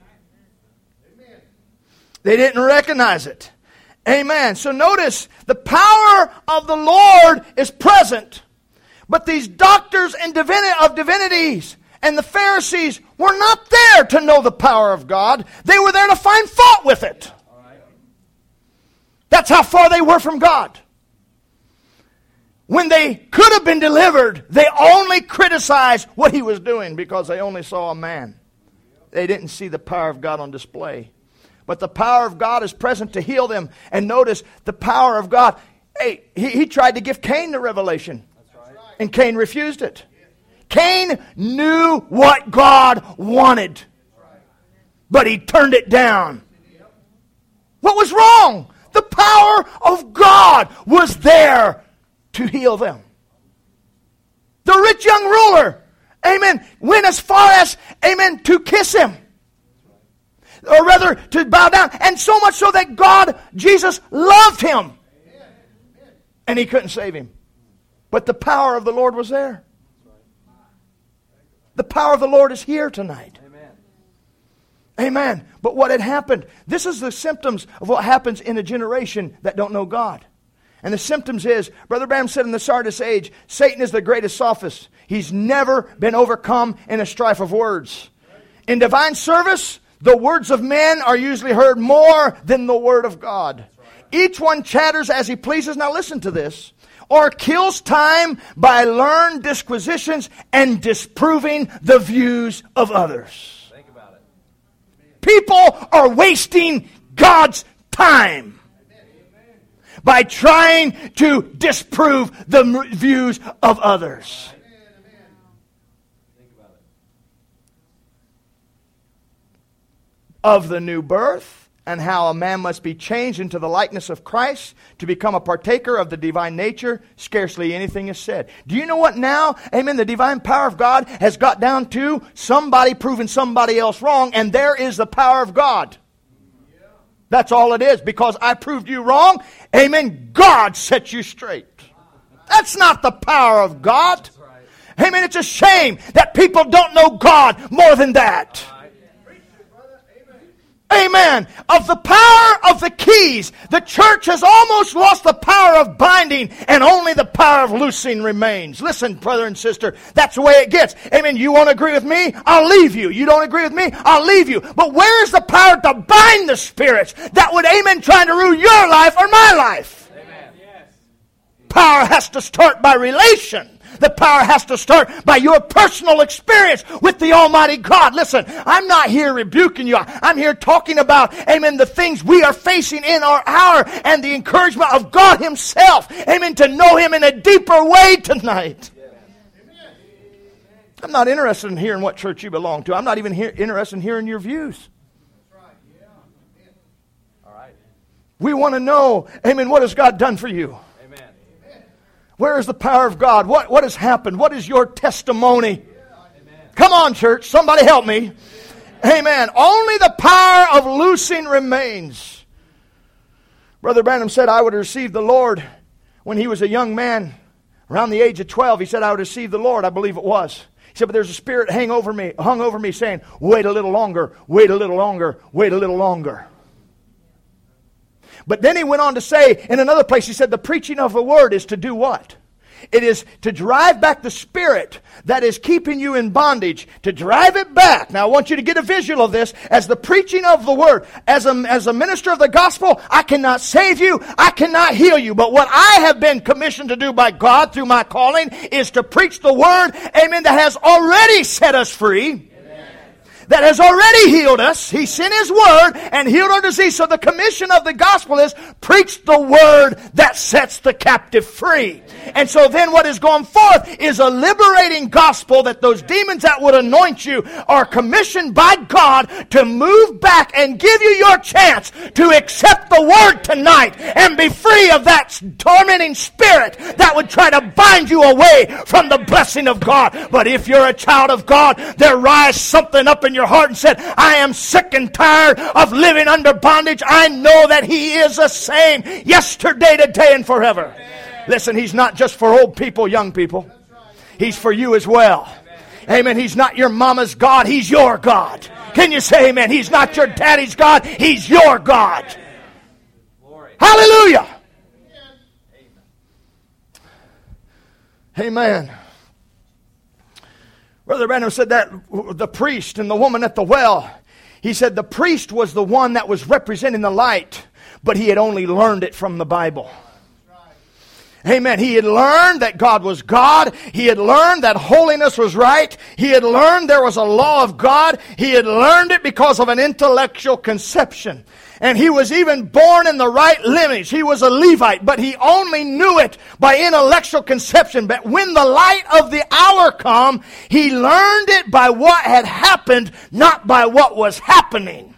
Speaker 3: They didn't recognize it. Amen. So notice, the power of the Lord is present. But these doctors of divinities and the Pharisees were not there to know the power of God. They were there to find fault with it. That's how far they were from God. When they could have been delivered, they only criticized what he was doing because they only saw a man. They didn't see the power of God on display. But the power of God is present to heal them. And notice the power of God. Hey, he tried to give Cain the revelation. And Cain refused it. Cain knew what God wanted. But he turned it down. What was wrong? The power of God was there to heal them. The rich young ruler, amen, went as far as, amen, to kiss him. Or rather, to bow down. And so much so that God, Jesus, loved him. And he couldn't save him. But the power of the Lord was there. The power of the Lord is here tonight. Amen. But what had happened, this is the symptoms of what happens in a generation that don't know God. And the symptoms is, Brother Branham said in the Sardis age, Satan is the greatest sophist. He's never been overcome in a strife of words. In divine service, the words of men are usually heard more than the word of God. Each one chatters as he pleases. Now listen to this. Or kills time by learned disquisitions and disproving the views of others. People are wasting God's time by trying to disprove the views of others. Of the new birth and how a man must be changed into the likeness of Christ to become a partaker of the divine nature, scarcely anything is said. Do you know what now? Amen. The divine power of God has got down to somebody proving somebody else wrong, and there is the power of God. That's all it is. Because I proved you wrong, amen, God set you straight. That's not the power of God. Amen. It's a shame that people don't know God more than that. Amen. Of the power of the keys, the church has almost lost the power of binding, and only the power of loosing remains. Listen, brother and sister, that's the way it gets. Amen. You won't agree with me? I'll leave you. You don't agree with me? I'll leave you. But where is the power to bind the spirits that would, amen, trying to rule your life or my life? Amen. Yes. Power has to start by relation. The power has to start by your personal experience with the Almighty God. Listen, I'm not here rebuking you. I'm here talking about, amen, the things we are facing in our hour and the encouragement of God Himself. Amen, to know Him in a deeper way tonight. I'm not interested in hearing what church you belong to. I'm not even interested in hearing your views. We want to know, amen, what has God done for you? Where is the power of God? What has happened? What is your testimony? Amen. Come on, church. Somebody help me. Amen. Only the power of loosing remains. Brother Branham said, I would receive the Lord when he was a young man, around the age of 12. He said, I would receive the Lord. I believe it was. He said, but there's a spirit hung over me saying, wait a little longer, wait a little longer, wait a little longer. But then he went on to say in another place, he said, the preaching of the word is to do what? It is to drive back the spirit that is keeping you in bondage, to drive it back. Now I want you to get a visual of this as the preaching of the word. As a minister of the gospel, I cannot save you, I cannot heal you. But what I have been commissioned to do by God through my calling is to preach the word, amen, that has already set us free. That has already healed us. He sent His word and healed our disease. So the commission of the gospel is preach the word that sets the captive free. And so then what is going forth is a liberating gospel that those demons that would anoint you are commissioned by God to move back and give you your chance to accept the word tonight and be free of that tormenting spirit that would try to bind you away from the blessing of God. But if you're a child of God, there rise something up in your heart and said, I am sick and tired of living under bondage. I know that He is the same yesterday, today, and forever. Listen, He's not just for old people, young people. He's for you as well. Amen. He's not your mama's God. He's your God. Can you say amen? He's not your daddy's God. He's your God. Hallelujah. Amen. Brother Branham said that the priest and the woman at the well, he said the priest was the one that was representing the light, but he had only learned it from the Bible. Amen. He had learned that God was God. He had learned that holiness was right. He had learned there was a law of God. He had learned it because of an intellectual conception. And he was even born in the right lineage. He was a Levite, but he only knew it by intellectual conception. But when the light of the hour come, he learned it by what had happened, not by what was happening.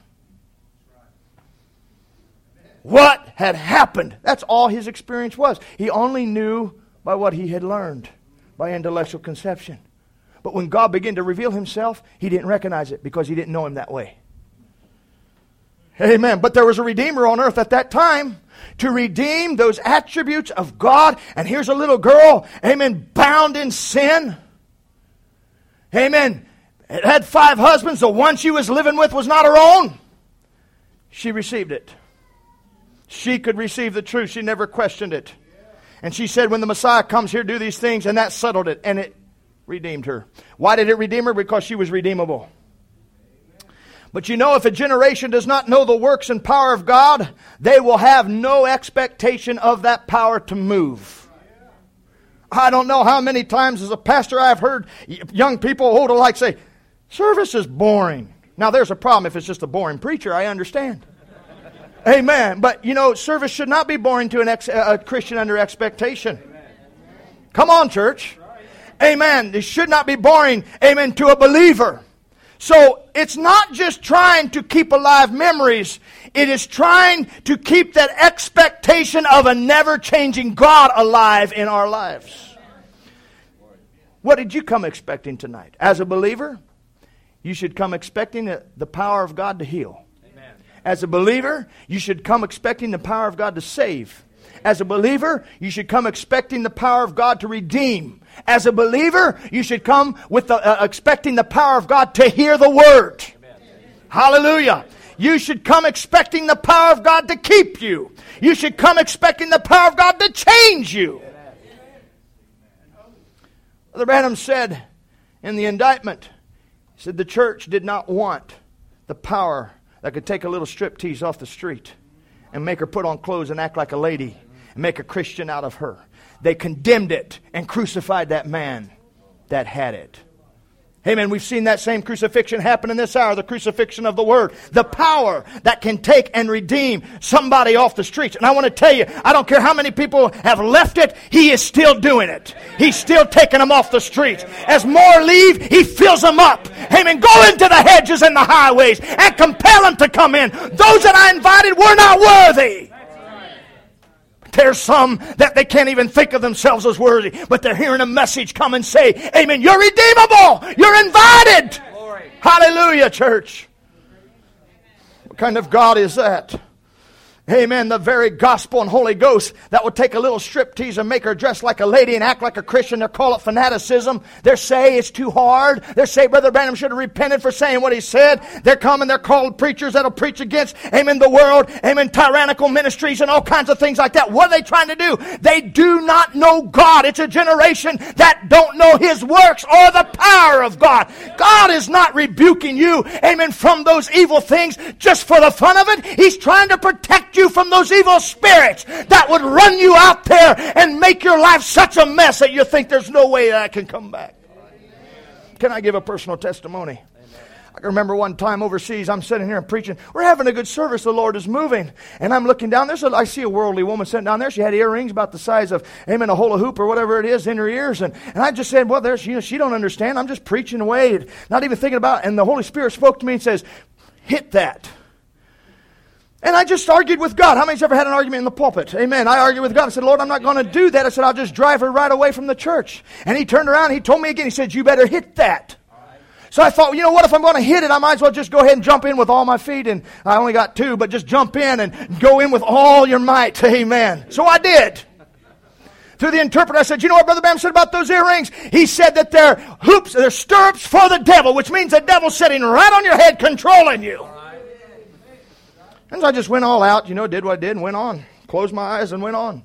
Speaker 3: What had happened. That's all his experience was. He only knew by what he had learned, by intellectual conception. But when God began to reveal himself, he didn't recognize it because he didn't know him that way. Amen. But there was a Redeemer on earth at that time to redeem those attributes of God. And here's a little girl, amen, bound in sin. Amen. It had 5 husbands. The one she was living with was not her own. She received it. She could receive the truth. She never questioned it. And she said, when the Messiah comes here, do these things. And that settled it. And it redeemed her. Why did it redeem her? Because she was redeemable. But you know, if a generation does not know the works and power of God, they will have no expectation of that power to move. I don't know how many times as a pastor I've heard young people to like say, service is boring. Now there's a problem if it's just a boring preacher, I understand. Amen. But you know, service should not be boring to a Christian under expectation. Come on, church. Amen. It should not be boring, amen, to a believer. So it's not just trying to keep alive memories. It is trying to keep that expectation of a never-changing God alive in our lives. What did you come expecting tonight? As a believer, you should come expecting the power of God to heal. Amen. As a believer, you should come expecting the power of God to save. As a believer, you should come expecting the power of God to redeem. As a believer, you should come with expecting the power of God to hear the Word. Amen. Hallelujah. You should come expecting the power of God to keep you. You should come expecting the power of God to change you. Brother Branham said in the indictment, he said the church did not want the power that could take a little striptease off the street and make her put on clothes and act like a lady and make a Christian out of her. They condemned it and crucified that man that had it. Amen. We've seen that same crucifixion happen in this hour, the crucifixion of the Word. The power that can take and redeem somebody off the streets. And I want to tell you, I don't care how many people have left it, He is still doing it. He's still taking them off the streets. As more leave, He fills them up. Amen. Go into the hedges and the highways and compel them to come in. Those that I invited were not worthy. There's some that they can't even think of themselves as worthy, but they're hearing a message come and say, amen, you're redeemable. You're invited. Glory. Hallelujah, church. What kind of God is that? Amen. The very gospel and Holy Ghost that would take a little striptease and make her dress like a lady and act like a Christian. They call it fanaticism. They say it's too hard. They say Brother Branham should have repented for saying what he said. They're coming. They're called preachers that'll preach against, amen, the world, amen, tyrannical ministries and all kinds of things like that. What are they trying to do? They do not know God. It's a generation that don't know His works or the power of God. God is not rebuking you, amen, from those evil things just for the fun of it. He's trying to protect you from those evil spirits that would run you out there and make your life such a mess that you think there's no way that I can come back. Can I give a personal testimony? I can remember one time overseas, I'm sitting here and preaching. We're having a good service. The Lord is moving. And I'm looking down there. I see a worldly woman sitting down there. She had earrings about the size of, amen, a hula hoop or whatever it is in her ears. And I just said, well, there's, she don't understand. I'm just preaching away, not even thinking about it. And the Holy Spirit spoke to me and says, hit that. And I just argued with God. How many's ever had an argument in the pulpit? Amen. I argued with God. I said, Lord, I'm not going to do that. I said, I'll just drive her right away from the church. And He turned around. He told me again. He said, you better hit that. So I thought, you know what? If I'm going to hit it, I might as well just go ahead and jump in with all my feet. And I only got 2, but just jump in and go in with all your might. Amen. So I did. Through the interpreter, I said, you know what Brother Bam said about those earrings? He said that they're hoops, they're stirrups for the devil, which means the devil's sitting right on your head controlling you. And so I just went all out, did what I did and went on. Closed my eyes and went on.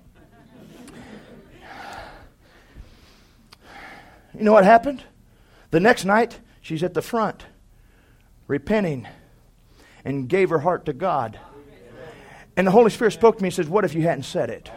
Speaker 3: You know what happened? The next night, she's at the front, repenting, and gave her heart to God. And the Holy Spirit spoke to me and says, what if you hadn't said it?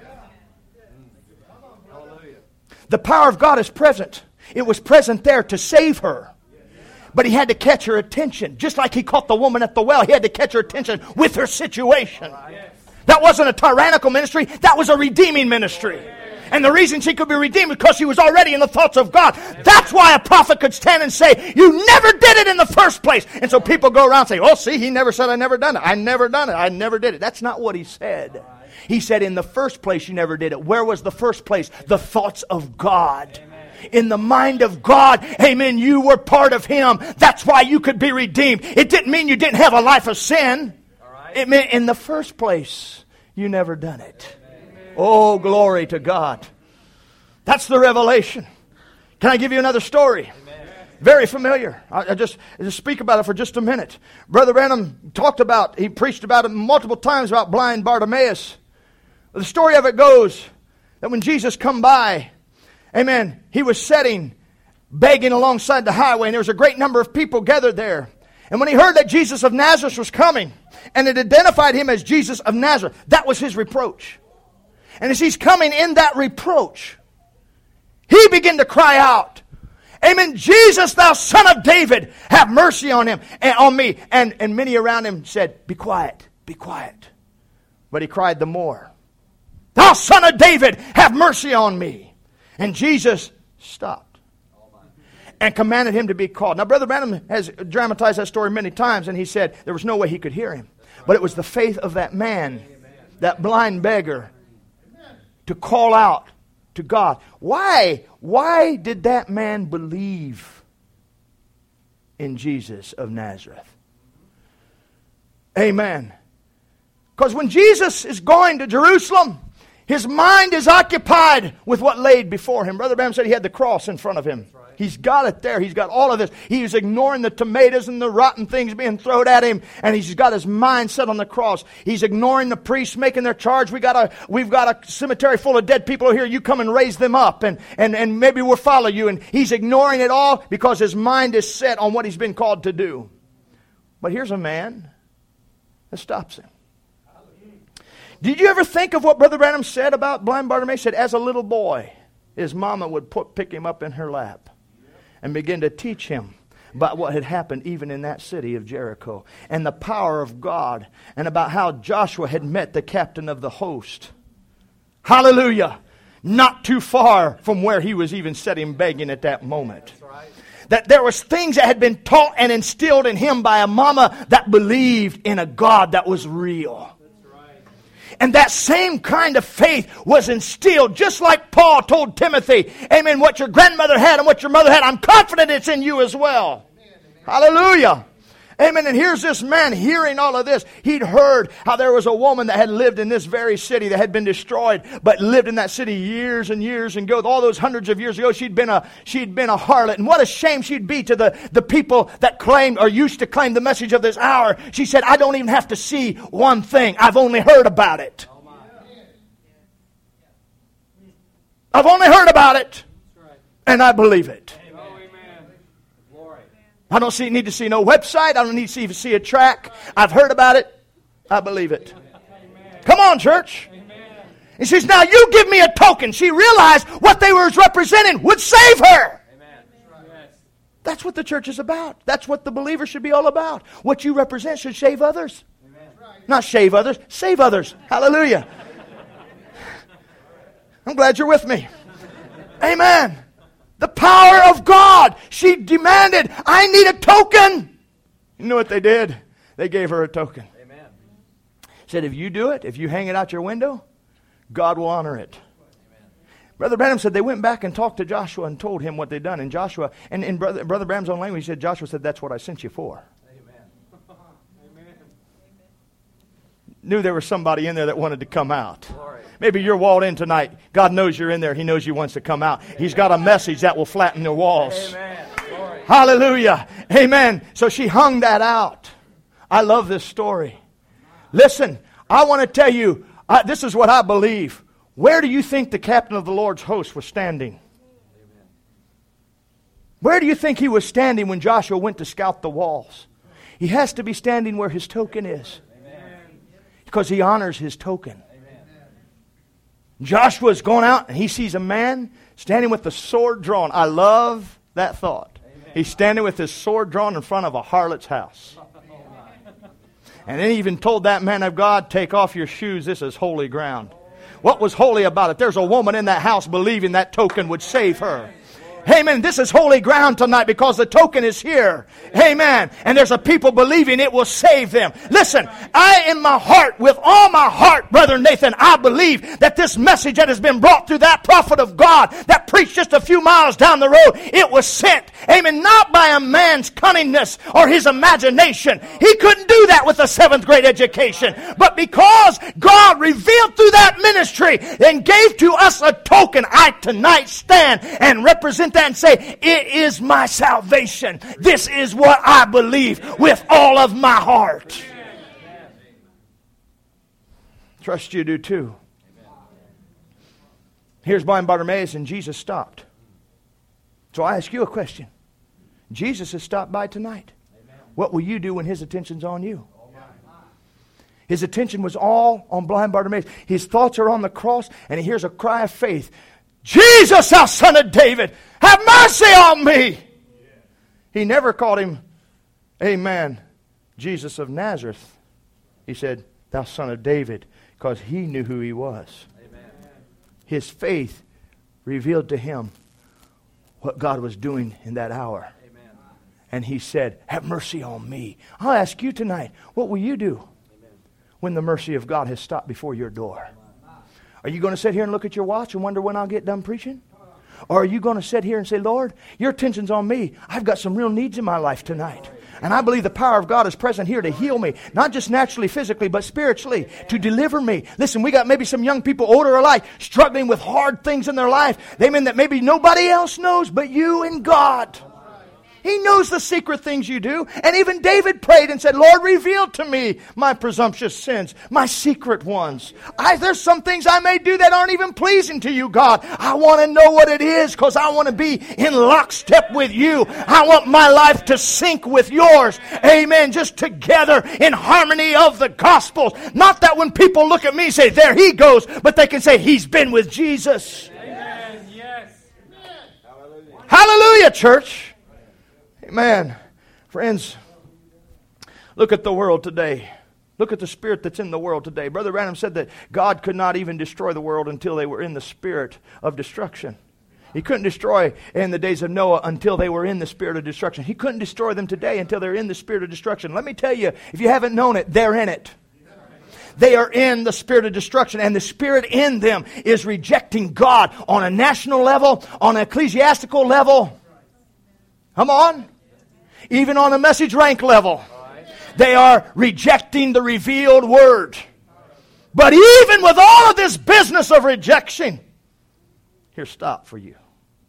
Speaker 3: The power of God is present. It was present there to save her. But He had to catch her attention. Just like He caught the woman at the well, He had to catch her attention with her situation. That wasn't a tyrannical ministry. That was a redeeming ministry. And the reason she could be redeemed was because she was already in the thoughts of God. That's why a prophet could stand and say, you never did it in the first place. And so people go around and say, oh, see, he never said I never done it. I never done it. I never did it. That's not what he said. He said in the first place you never did it. Where was the first place? The thoughts of God. In the mind of God, amen, you were part of Him. That's why you could be redeemed. It didn't mean you didn't have a life of sin. It meant in the first place you never done it. Oh, glory to God. That's the revelation. Can I give you another story? Very familiar. I just speak about it for just a minute. Brother Branham he preached about it multiple times about blind Bartimaeus. The story of it goes that when Jesus come by, amen, He was sitting, begging alongside the highway, and there was a great number of people gathered there. And when He heard that Jesus of Nazareth was coming, and it identified Him as Jesus of Nazareth, that was His reproach. And as He's coming in that reproach, He began to cry out, amen, Jesus, thou son of David, have mercy on him and on me. And many around Him said, be quiet, be quiet. But He cried the more, thou son of David, have mercy on me. And Jesus stopped and commanded him to be called. Now, Brother Branham has dramatized that story many times, and he said there was no way he could hear him. But it was the faith of that man, that blind beggar, to call out to God. Why? Why did that man believe in Jesus of Nazareth? Amen. Because when Jesus is going to Jerusalem, His mind is occupied with what laid before Him. Brother Branham said he had the cross in front of Him. He's got it there. He's got all of this. He's ignoring the tomatoes and the rotten things being thrown at him. And he's got his mind set on the cross. He's ignoring the priests making their charge. We've got a cemetery full of dead people here. You come and raise them up. And maybe we'll follow you. And he's ignoring it all because his mind is set on what he's been called to do. But here's a man that stops him. Did you ever think of what Brother Branham said about blind Bartimaeus? He said, as a little boy, his mama would pick him up in her lap and begin to teach him about what had happened even in that city of Jericho and the power of God and about how Joshua had met the captain of the host. Hallelujah. Not too far from where he was even sitting begging at that moment. That there was things that had been taught and instilled in him by a mama that believed in a God that was real. And that same kind of faith was instilled, just like Paul told Timothy, amen, what your grandmother had and what your mother had, I'm confident it's in you as well. Hallelujah. Amen. And here's this man hearing all of this. He'd heard how there was a woman that had lived in this very city that had been destroyed, but lived in that city years and years ago. All those hundreds of years ago, she'd been a harlot. And what a shame she'd be to the people that claimed or used to claim the message of this hour. She said, I don't even have to see one thing. I've only heard about it. I've only heard about it. And I believe it. I don't need to see no website. I don't need to see a track. I've heard about it. I believe it. Come on, church. He says, now you give me a token. She realized what they were representing would save her. That's what the church is about. That's what the believer should be all about. What you represent should save others. Not shave others, save others. Hallelujah. I'm glad you're with me. Amen. The power of God. She demanded, I need a token. You know what they did? They gave her a token. Amen. Said, if you do it, if you hang it out your window, God will honor it. Amen. Brother Branham said they went back and talked to Joshua and told him what they'd done. And Joshua, and in Brother Branham's own language, he said, Joshua said, that's what I sent you for. Amen. Knew there was somebody in there that wanted to come out. Maybe you're walled in tonight. God knows you're in there. He knows He wants to come out. He's got a message that will flatten the walls. Amen. Hallelujah. Amen. So she hung that out. I love this story. Listen, I want to tell you, this is what I believe. Where do you think the captain of the Lord's host was standing? Where do you think he was standing when Joshua went to scout the walls? He has to be standing where his token is. because he honors his token. Joshua's going out and he sees a man standing with the sword drawn. I love that thought. He's standing with his sword drawn in front of a harlot's house. And then he even told that man of God, take off your shoes, this is holy ground. What was holy about it? There's a woman in that house believing that token would save her. Amen. This is holy ground tonight because the token is here. Amen. And there's a people believing it will save them. Listen, I in my heart, with all my heart, Brother Nathan, I believe that this message that has been brought through that prophet of God that preached just a few miles down the road, it was sent. Amen. Not by a man's cunningness or his imagination. He couldn't do that with a 7th grade education. But because God revealed through that ministry and gave to us a token, I tonight stand and represent that and say, it is my salvation. This is what I believe with all of my heart. Trust you do too. Here's blind Bartimaeus and Jesus stopped. So I ask you a question. Jesus has stopped by tonight. What will you do when his attention's on you? His attention was all on blind Bartimaeus. His thoughts are on the cross and he hears a cry of faith. Jesus, thou son of David, have mercy on me. He never called him, amen, Jesus of Nazareth. He said, thou son of David, because he knew who he was. Amen. His faith revealed to him what God was doing in that hour. Amen. And he said, have mercy on me. I'll ask you tonight, what will you do when the mercy of God has stopped before your door? Are you going to sit here and look at your watch and wonder when I'll get done preaching? Or are you going to sit here and say, Lord, your attention's on me. I've got some real needs in my life tonight. And I believe the power of God is present here to heal me. Not just naturally, physically, but spiritually. To deliver me. Listen, we got maybe some young people, older or alike, struggling with hard things in their life. They mean that maybe nobody else knows but you and God. He knows the secret things you do. And even David prayed and said, Lord, reveal to me my presumptuous sins, my secret ones. There's some things I may do that aren't even pleasing to you, God. I want to know what it is because I want to be in lockstep with you. I want my life to sync with yours. Amen. Just together in harmony of the Gospels. Not that when people look at me and say, there he goes, but they can say, he's been with Jesus. Amen. Yes. Hallelujah, church. Amen. Friends, look at the world today. Look at the spirit that's in the world today. Brother Branham said that God could not even destroy the world until they were in the spirit of destruction. He couldn't destroy in the days of Noah until they were in the spirit of destruction. He couldn't destroy them today until they're in the spirit of destruction. Let me tell you, if you haven't known it, they're in it. They are in the spirit of destruction, and the spirit in them is rejecting God on a national level, on an ecclesiastical level. Come on. Even on a message rank level. They are rejecting the revealed word. But even with all of this business of rejection, here's stop for you.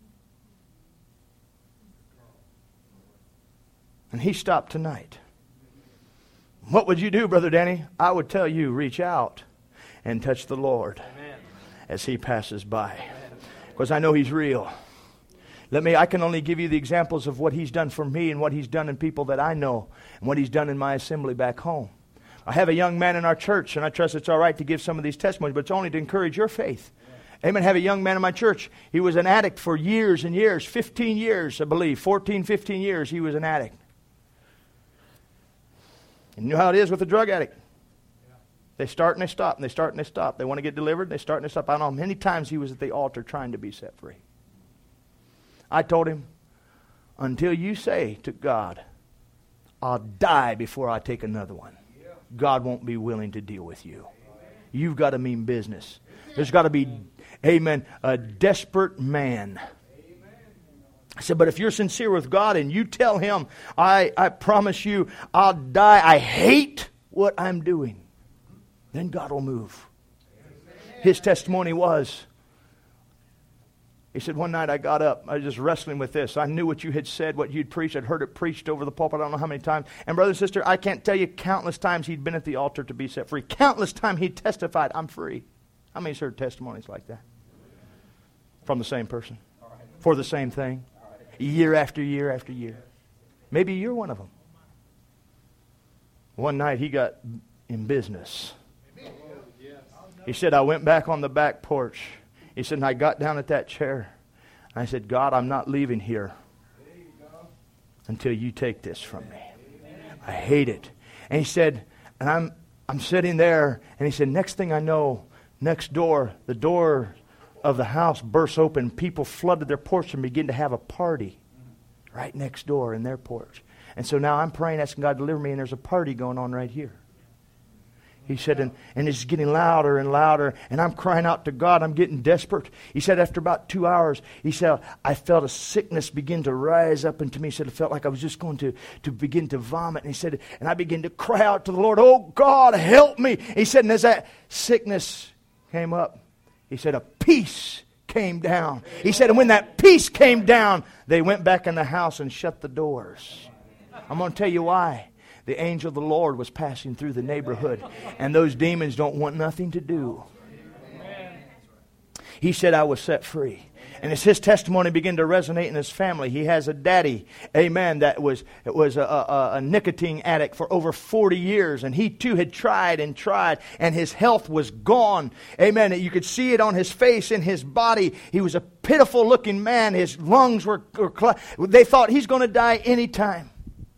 Speaker 3: And he stopped tonight. What would you do, Brother Danny? I would tell you, reach out and touch the Lord as he passes by. Because I know he's real. I can only give you the examples of what he's done for me and what he's done in people that I know and what he's done in my assembly back home. I have a young man in our church, and I trust it's all right to give some of these testimonies, but it's only to encourage your faith. Amen. I have a young man in my church. He was an addict for years and years, 15 years, I believe. 14, 15 years he was an addict. You know how it is with a drug addict. They start and they stop, and they start and they stop. They want to get delivered, they start and they stop. I don't know how many times he was at the altar trying to be set free. I told him, until you say to God, I'll die before I take another one, God won't be willing to deal with you. You've got to mean business. There's got to be, amen, a desperate man. I said, but if you're sincere with God and you tell him, I promise you, I'll die, I hate what I'm doing, then God will move. His testimony was, he said, one night I got up. I was just wrestling with this. I knew what you had said, what you'd preached. I'd heard it preached over the pulpit. I don't know how many times. And brother and sister, I can't tell you countless times he'd been at the altar to be set free. Countless times he testified, I'm free. How many's heard testimonies like that? From the same person. For the same thing. Year after year after year. Maybe you're one of them. One night he got in business. He said, I went back on the back porch. He said, and I got down at that chair. And I said, God, I'm not leaving here until you take this from me. I hate it. And he said, and I'm sitting there, and he said, next thing I know, next door, the door of the house burst open. People flooded their porch and began to have a party right next door in their porch. And so now I'm praying, asking God to deliver me, and there's a party going on right here. He said, and it's getting louder and louder, and I'm crying out to God. I'm getting desperate. He said, after about 2 hours, he said, I felt a sickness begin to rise up into me. He said, it felt like I was just going to begin to vomit. And he said, and I began to cry out to the Lord, oh God, help me. He said, and as that sickness came up, he said, a peace came down. He said, and when that peace came down, they went back in the house and shut the doors. I'm going to tell you why. The angel of the Lord was passing through the neighborhood, and those demons don't want nothing to do. He said, I was set free. And as his testimony began to resonate in his family, he has a daddy, amen, that was a nicotine addict for over 40 years. And he too had tried, and his health was gone. Amen. You could see it on his face, in his body. He was a pitiful looking man. His lungs were they thought he's going to die anytime.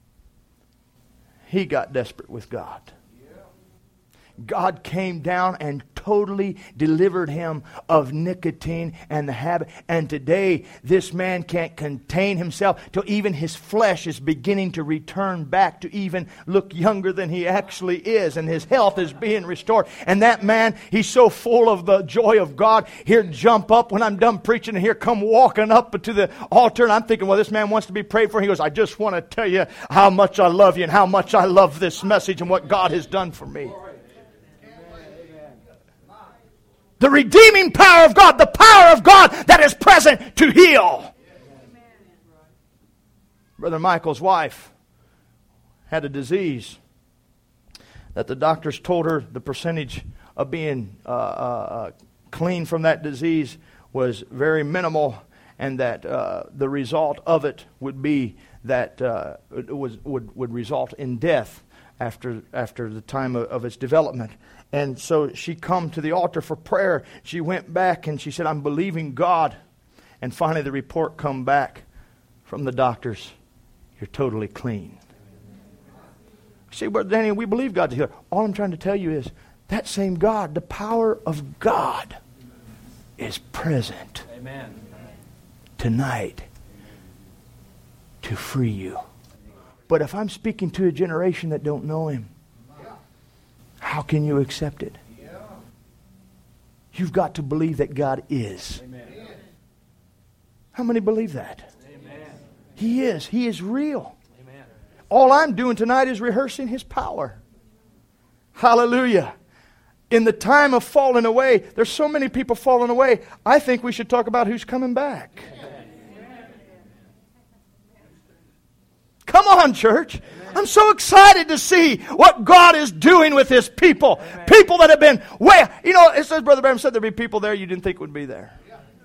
Speaker 3: He got desperate with God. God came down and totally delivered him of nicotine and the habit. And today, this man can't contain himself till even his flesh is beginning to return back to even look younger than he actually is. And his health is being restored. And that man, he's so full of the joy of God. Here jump up when I'm done preaching, and here come walking up to the altar. And I'm thinking, well, this man wants to be prayed for. He goes, I just want to tell you how much I love you and how much I love this message and what God has done for me. The redeeming power of God, the power of God that is present to heal. Brother Michael's wife had a disease that the doctors told her the percentage of being clean from that disease was very minimal, and that the result of it would be that it would result in death after the time of its development. And so she come to the altar for prayer. She went back and she said, I'm believing God. And finally the report come back from the doctors. You're totally clean. See, Brother Danny, we believe God's healer. All I'm trying to tell you is that same God, the power of God, is present.
Speaker 2: Amen.
Speaker 3: Tonight to free you. But if I'm speaking to a generation that don't know Him, how can you accept it? You've got to believe that God is.
Speaker 2: Amen.
Speaker 3: How many believe that?
Speaker 2: Amen.
Speaker 3: He is. He is real.
Speaker 2: Amen.
Speaker 3: All I'm doing tonight is rehearsing His power. Hallelujah. In the time of falling away, there's so many people falling away. I think we should talk about who's coming back. Come on, church. Amen. I'm so excited to see what God is doing with His people. Amen. People that have been it says, Brother Branham said there'd be people there you didn't think would be there.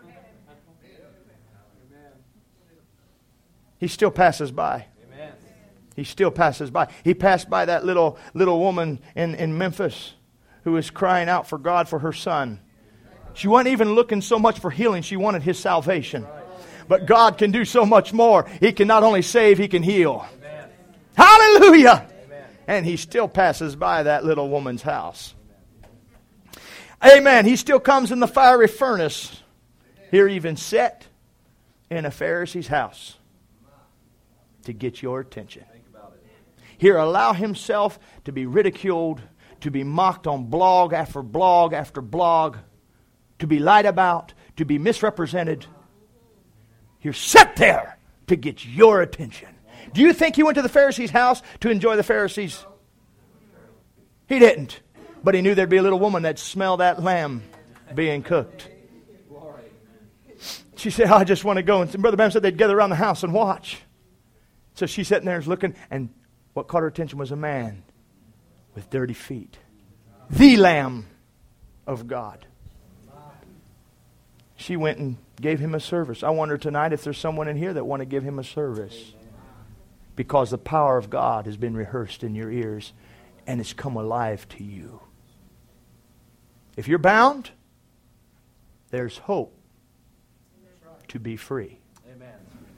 Speaker 3: He still passes by. Amen. He still passes by. He passed by that little woman in Memphis who was crying out for God for her son. She wasn't even looking so much for healing. She wanted his salvation. But God can do so much more. He can not only save, He can heal. Amen. Hallelujah! Amen. And He still passes by that little woman's house. Amen. He still comes in the fiery furnace. Here even set in a Pharisee's house to get your attention. Here allow Himself to be ridiculed, to be mocked on blog after blog after blog, to be lied about, to be misrepresented. You're set there to get your attention. Do you think He went to the Pharisee's house to enjoy the Pharisees? He didn't. But He knew there'd be a little woman that smelled that lamb being cooked. She said, I just want to go. And Brother Branham said they'd gather around the house and watch. So she's sitting there looking, and what caught her attention was a man with dirty feet. The Lamb of God. She went and gave Him a service. I wonder tonight if there's someone in here that want to give Him a service. Because the power of God has been rehearsed in your ears and it's come alive to you. If you're bound, there's hope to be free.
Speaker 1: Amen.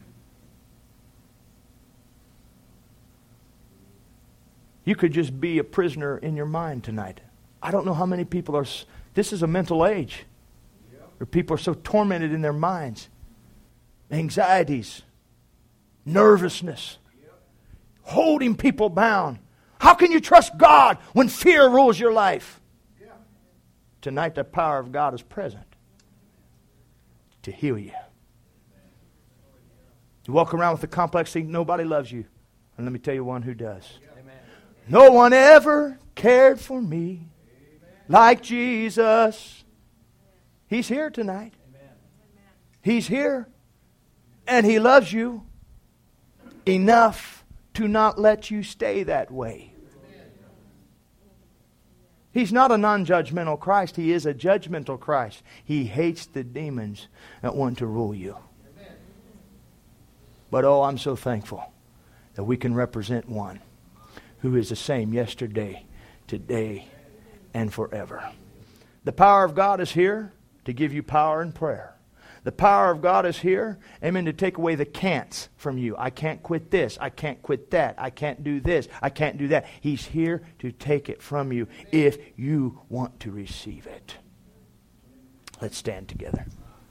Speaker 3: You could just be a prisoner in your mind tonight. I don't know how many people are... This is a mental age. Where people are so tormented in their minds. Anxieties. Nervousness. Holding people bound. How can you trust God when fear rules your life? Tonight the power of God is present to heal you. You walk around with the complex thinking nobody loves you. And let me tell you one who does. Amen. No one ever cared for me like Jesus. He's here tonight. Amen. He's here. And He loves you enough to not let you stay that way. He's not a non-judgmental Christ. He is a judgmental Christ. He hates the demons that want to rule you. But oh, I'm so thankful that we can represent one who is the same yesterday, today, and forever. The power of God is here to give you power in prayer. The power of God is here, amen, to take away the can'ts from you. I can't quit this. I can't quit that. I can't do this. I can't do that. He's here to take it from you if you want to receive it. Let's stand together.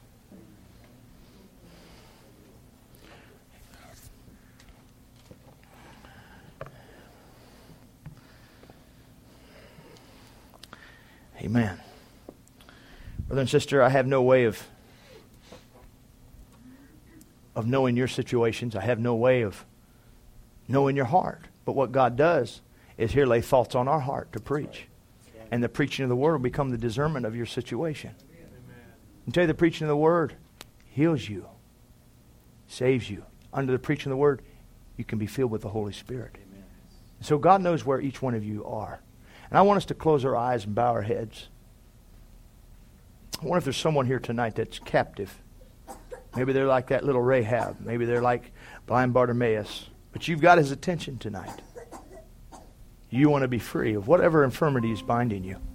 Speaker 3: Amen. Brother and sister, I have no way of knowing your situations. I have no way of knowing your heart. But what God does is here lay thoughts on our heart to preach. And the preaching of the Word will become the discernment of your situation. And tell you the preaching of the Word heals you, saves you. Under the preaching of the Word, you can be filled with the Holy Spirit. So God knows where each one of you are. And I want us to close our eyes and bow our heads. I wonder if there's someone here tonight that's captive. Maybe they're like that little Rahab. Maybe they're like blind Bartimaeus. But you've got his attention tonight. You want to be free of whatever infirmity is binding you.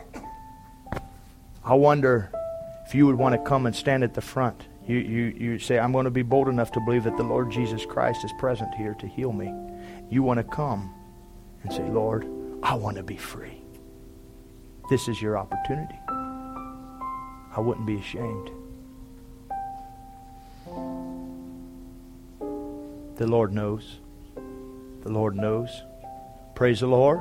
Speaker 3: I wonder if you would want to come and stand at the front. You say, I'm going to be bold enough to believe that the Lord Jesus Christ is present here to heal me. You want to come and say, Lord, I want to be free. This is your opportunity. I wouldn't be ashamed. The Lord knows. The Lord knows. Praise the Lord.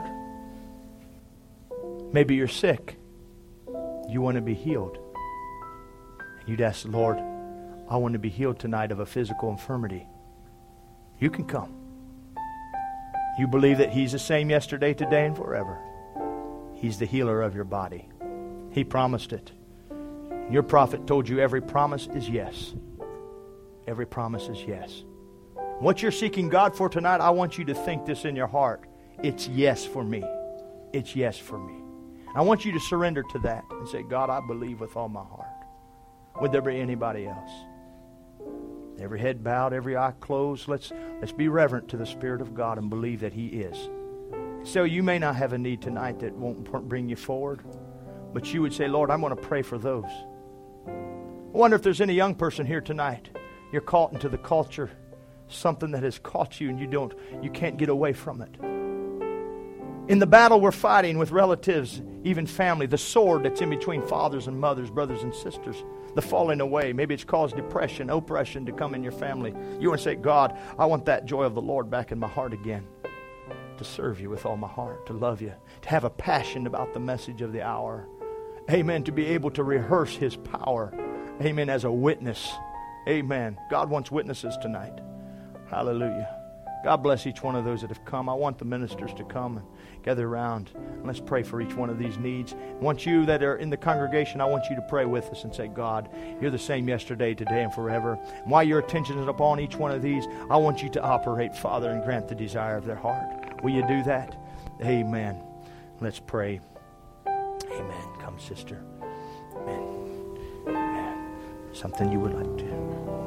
Speaker 3: Maybe you're sick. You want to be healed. You'd ask the Lord, I want to be healed tonight of a physical infirmity. You can come. You believe that He's the same yesterday, today, and forever. He's the healer of your body. He promised it. Your prophet told you every promise is yes. Every promise is yes. What you're seeking God for tonight, I want you to think this in your heart. It's yes for me. It's yes for me. I want you to surrender to that and say, God, I believe with all my heart. Would there be anybody else? Every head bowed, every eye closed. Let's be reverent to the Spirit of God and believe that He is. So you may not have a need tonight that won't bring you forward, but you would say, Lord, I'm going to pray for those. I wonder if there's any young person here tonight. You're caught into the culture, something that has caught you and you can't get away from it. In the battle we're fighting with relatives, even family, the sword that's in between fathers and mothers, brothers and sisters, the falling away. Maybe it's caused depression, oppression to come in your family. You want to say, God, I want that joy of the Lord back in my heart again. To serve you with all my heart, to love you, to have a passion about the message of the hour. Amen. To be able to rehearse His power. Amen. As a witness. Amen. God wants witnesses tonight. Hallelujah. God bless each one of those that have come. I want the ministers to come and gather around. And let's pray for each one of these needs. I want you that are in the congregation, I want you to pray with us and say, God, You're the same yesterday, today, and forever. And while your attention is upon each one of these, I want you to operate, Father, and grant the desire of their heart. Will you do that? Amen. Let's pray. Amen. Come, sister. Amen. Amen. Something you would like to...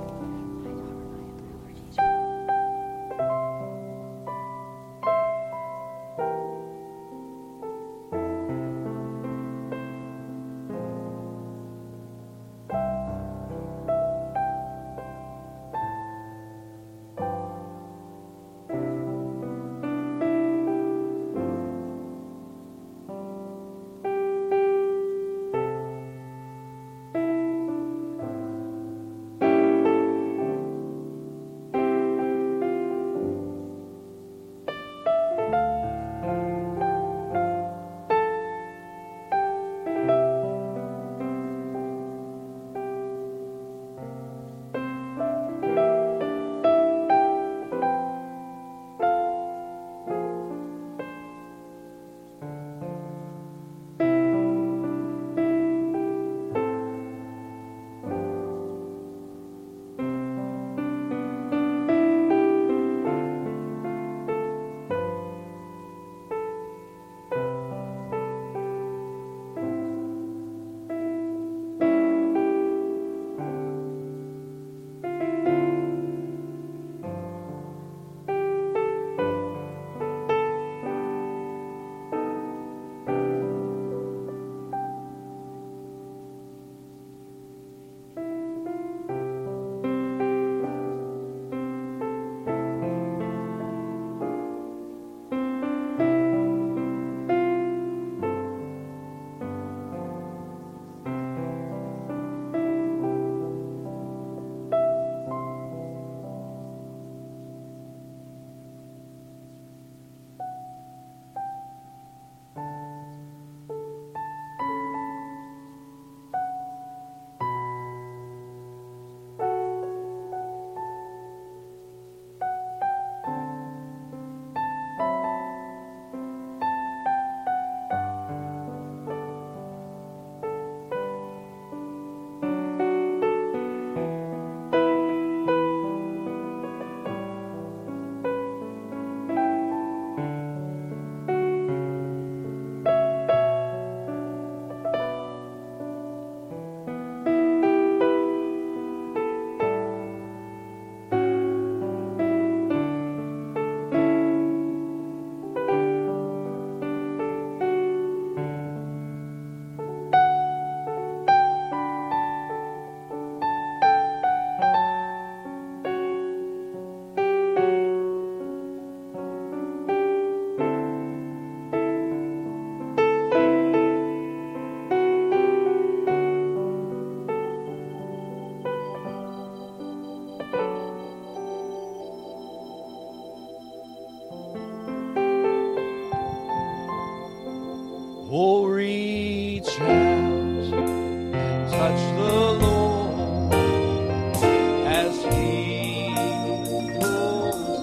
Speaker 1: reach out, touch the Lord as He pulls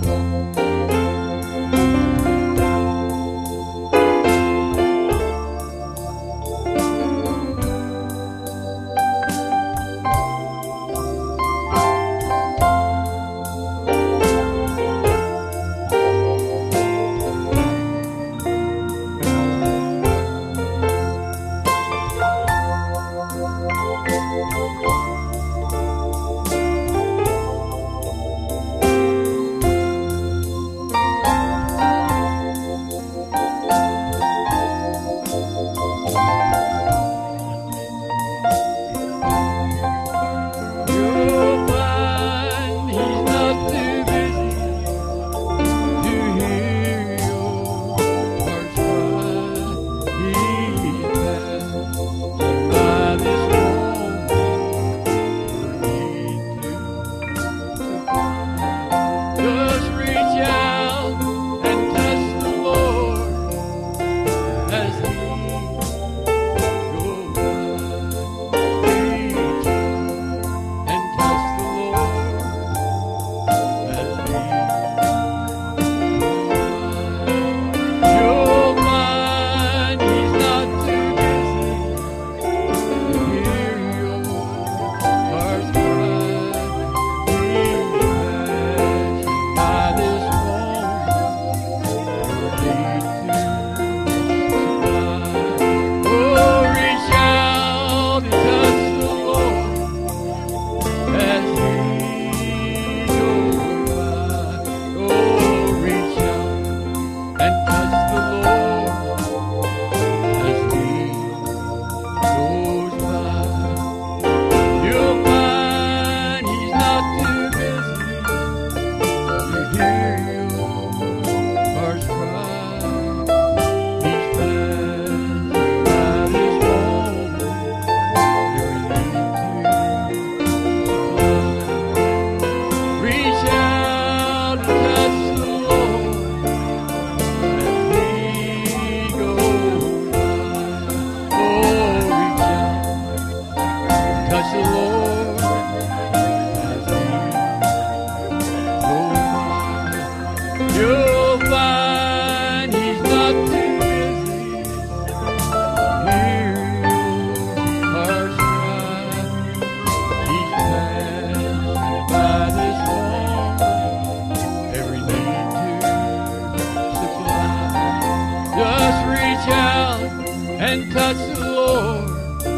Speaker 4: and touch the Lord.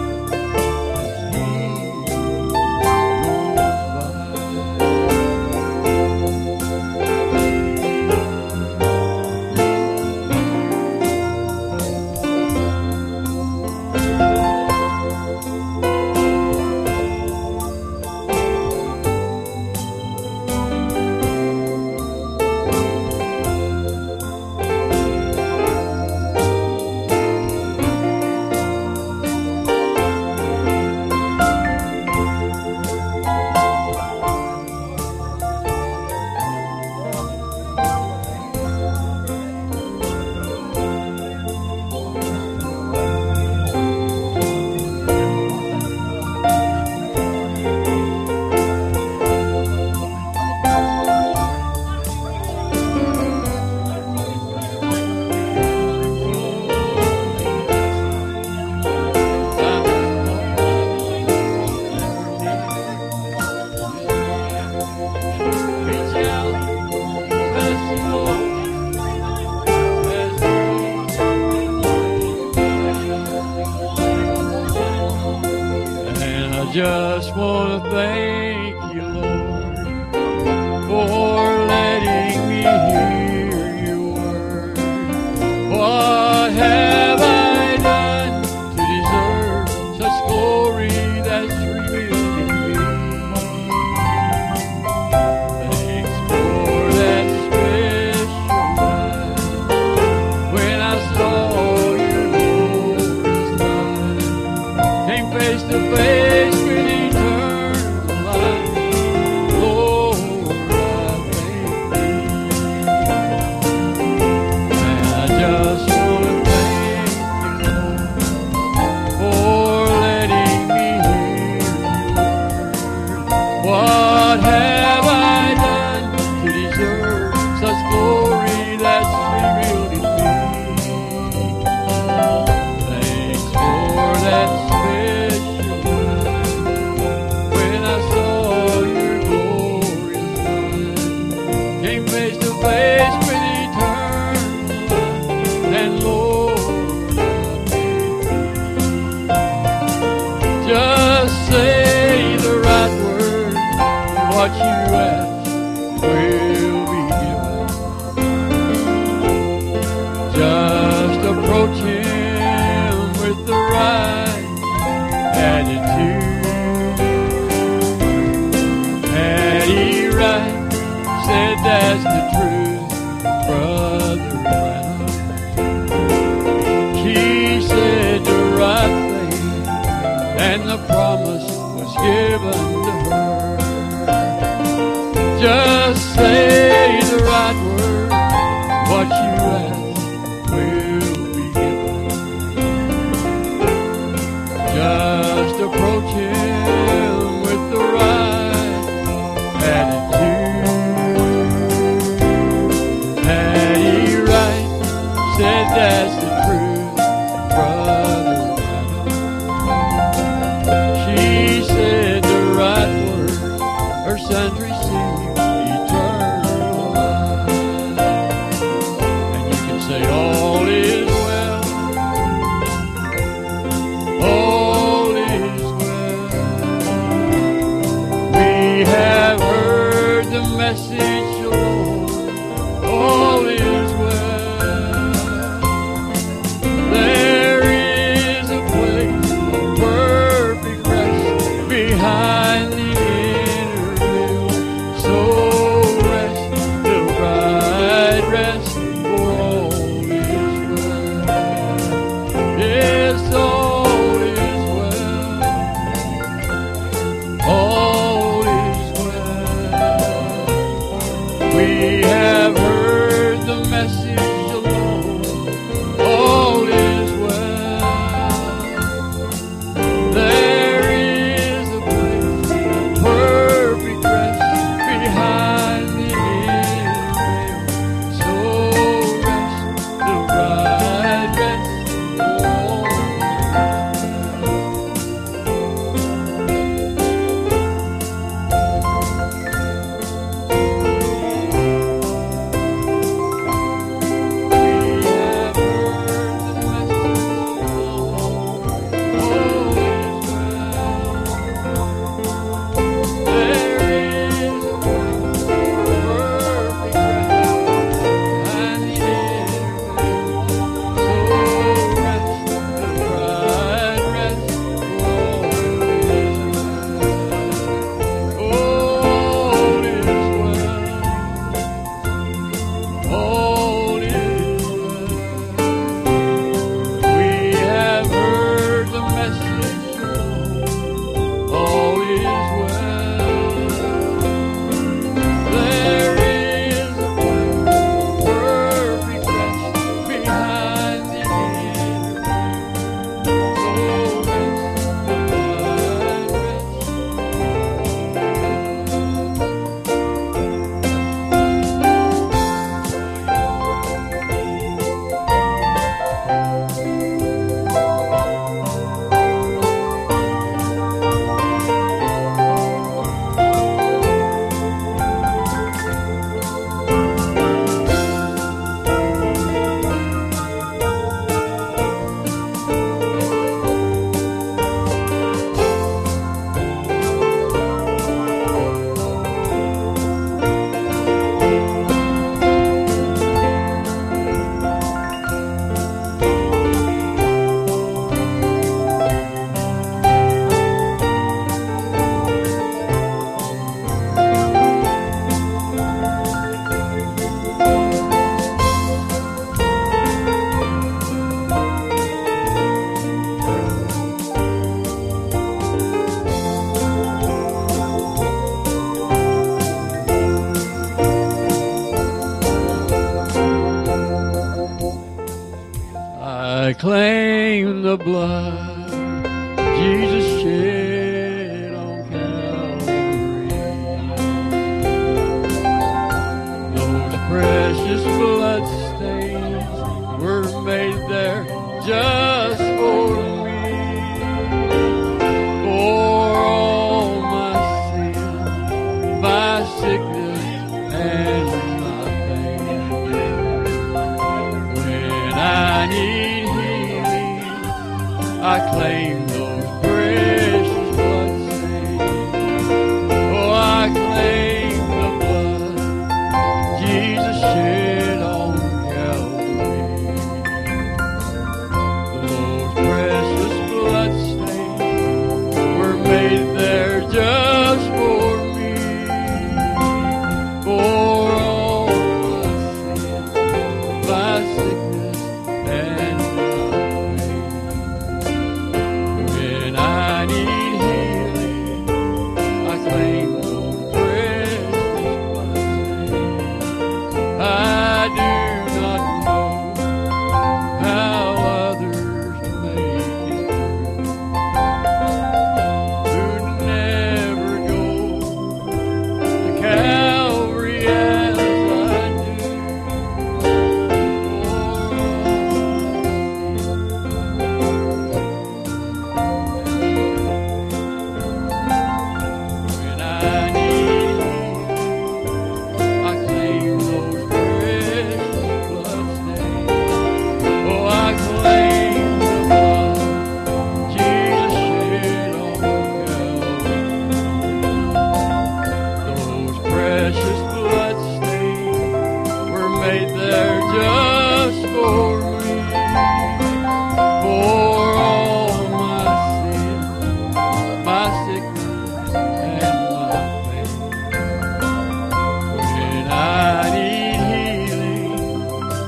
Speaker 4: Just want to thank you, Lord, for letting me hear your word. What have I done to deserve such glory that's revealed in me? Thanks for that special night when I saw your glorious light, came face to face with eternal life. and the promise was given to her. Just say the right word, what you ask will be given. Just approach him with the right attitude. Patty Wright said that's the truth, brother. She said the right word, her sons received eternal life. And you can say all is well, all is well. We have heard the message, Lord, all is well. There is a place of perfect rest behind the inner veil. So rest, the bride rest, for all is well. Yes, all is well. All is well. We have heard the message alone. All is well. There is a place of perfect rest behind the inner veil. So rest, the bride rest, all is I claim the blood Jesus shed on Calvary. Those precious blood stains were made there just for me. For all my sin, my sickness, and my pain. When I need healing, I claim those precious blood stains. Oh, I claim the blood Jesus shed on Calvary. Those precious blood stains were made there just for me. For all my sin, my sickness, and my pain. When I need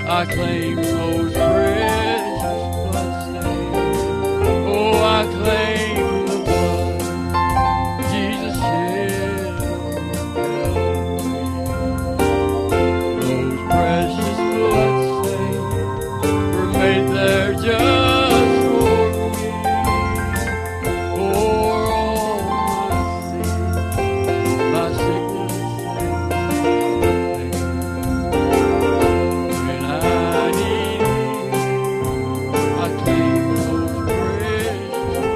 Speaker 4: I claim those precious bloodstains. Oh, I claim the blood Jesus shed on Calvary. Those precious bloodstains were made there just for me, for all my sin, my sickness and pain. When I need Him, I claim those precious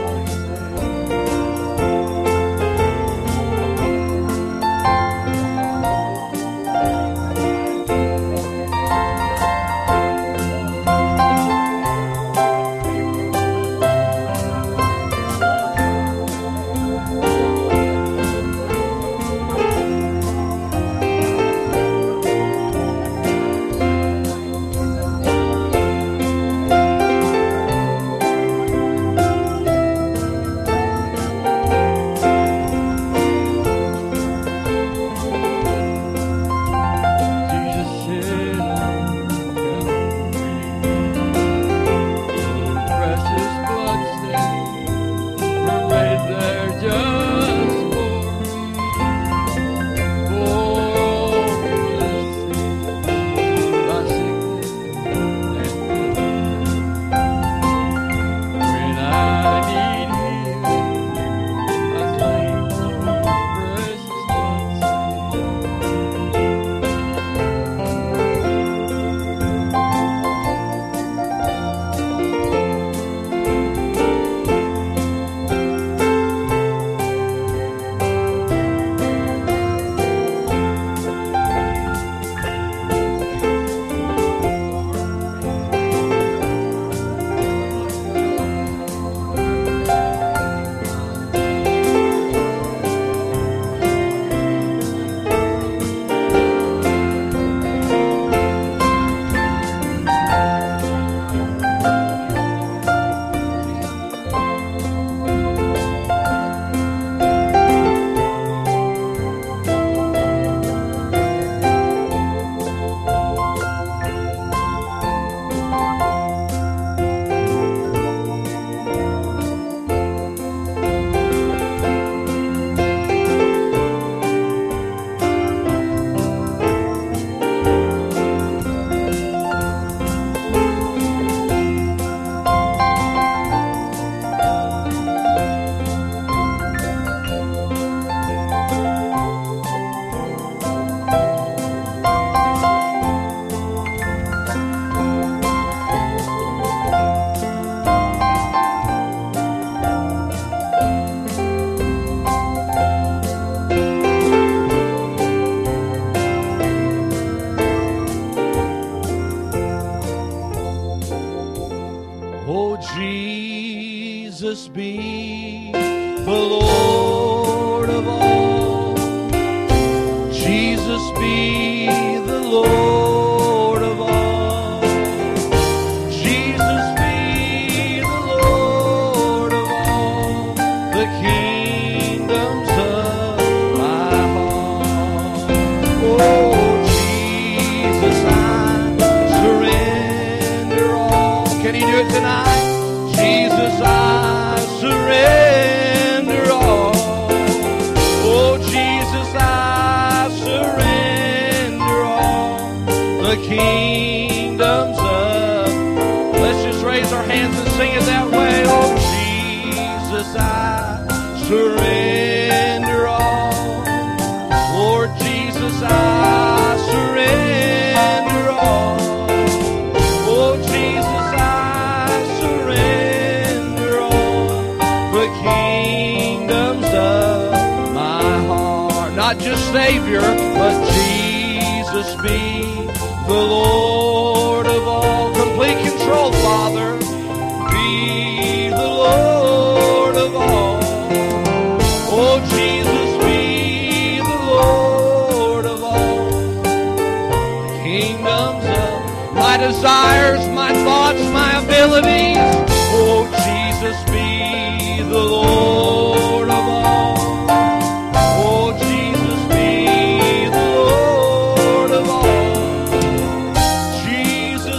Speaker 4: Jesus shed on Calvary. Those precious bloodstains were made there just for me, for all my sin, my sickness and pain. When I need Him, I claim those precious bloodstains.
Speaker 1: Oh, Jesus be the Lord of all. Jesus be the Lord of all. Jesus be the Lord of all. The kingdoms of my heart. Oh, Jesus, I surrender all. Can you do it tonight? Jesus, I surrender all. Oh, Jesus, I surrender all. The kingdoms of. Let's just raise our hands and sing it that way. Oh, Jesus, I surrender all. Lord Jesus, I surrender all. Oh, Jesus, I surrender all. The kingdoms of my heart. Not just Savior, but Jesus be the Lord of all. Complete control, Father. Be the Lord of all. Oh, Jesus, be the Lord of all. Kingdoms of my desires, my thoughts, my abilities. Oh, Jesus, be the Lord of all. Oh, Jesus, be the Lord of all. Jesus,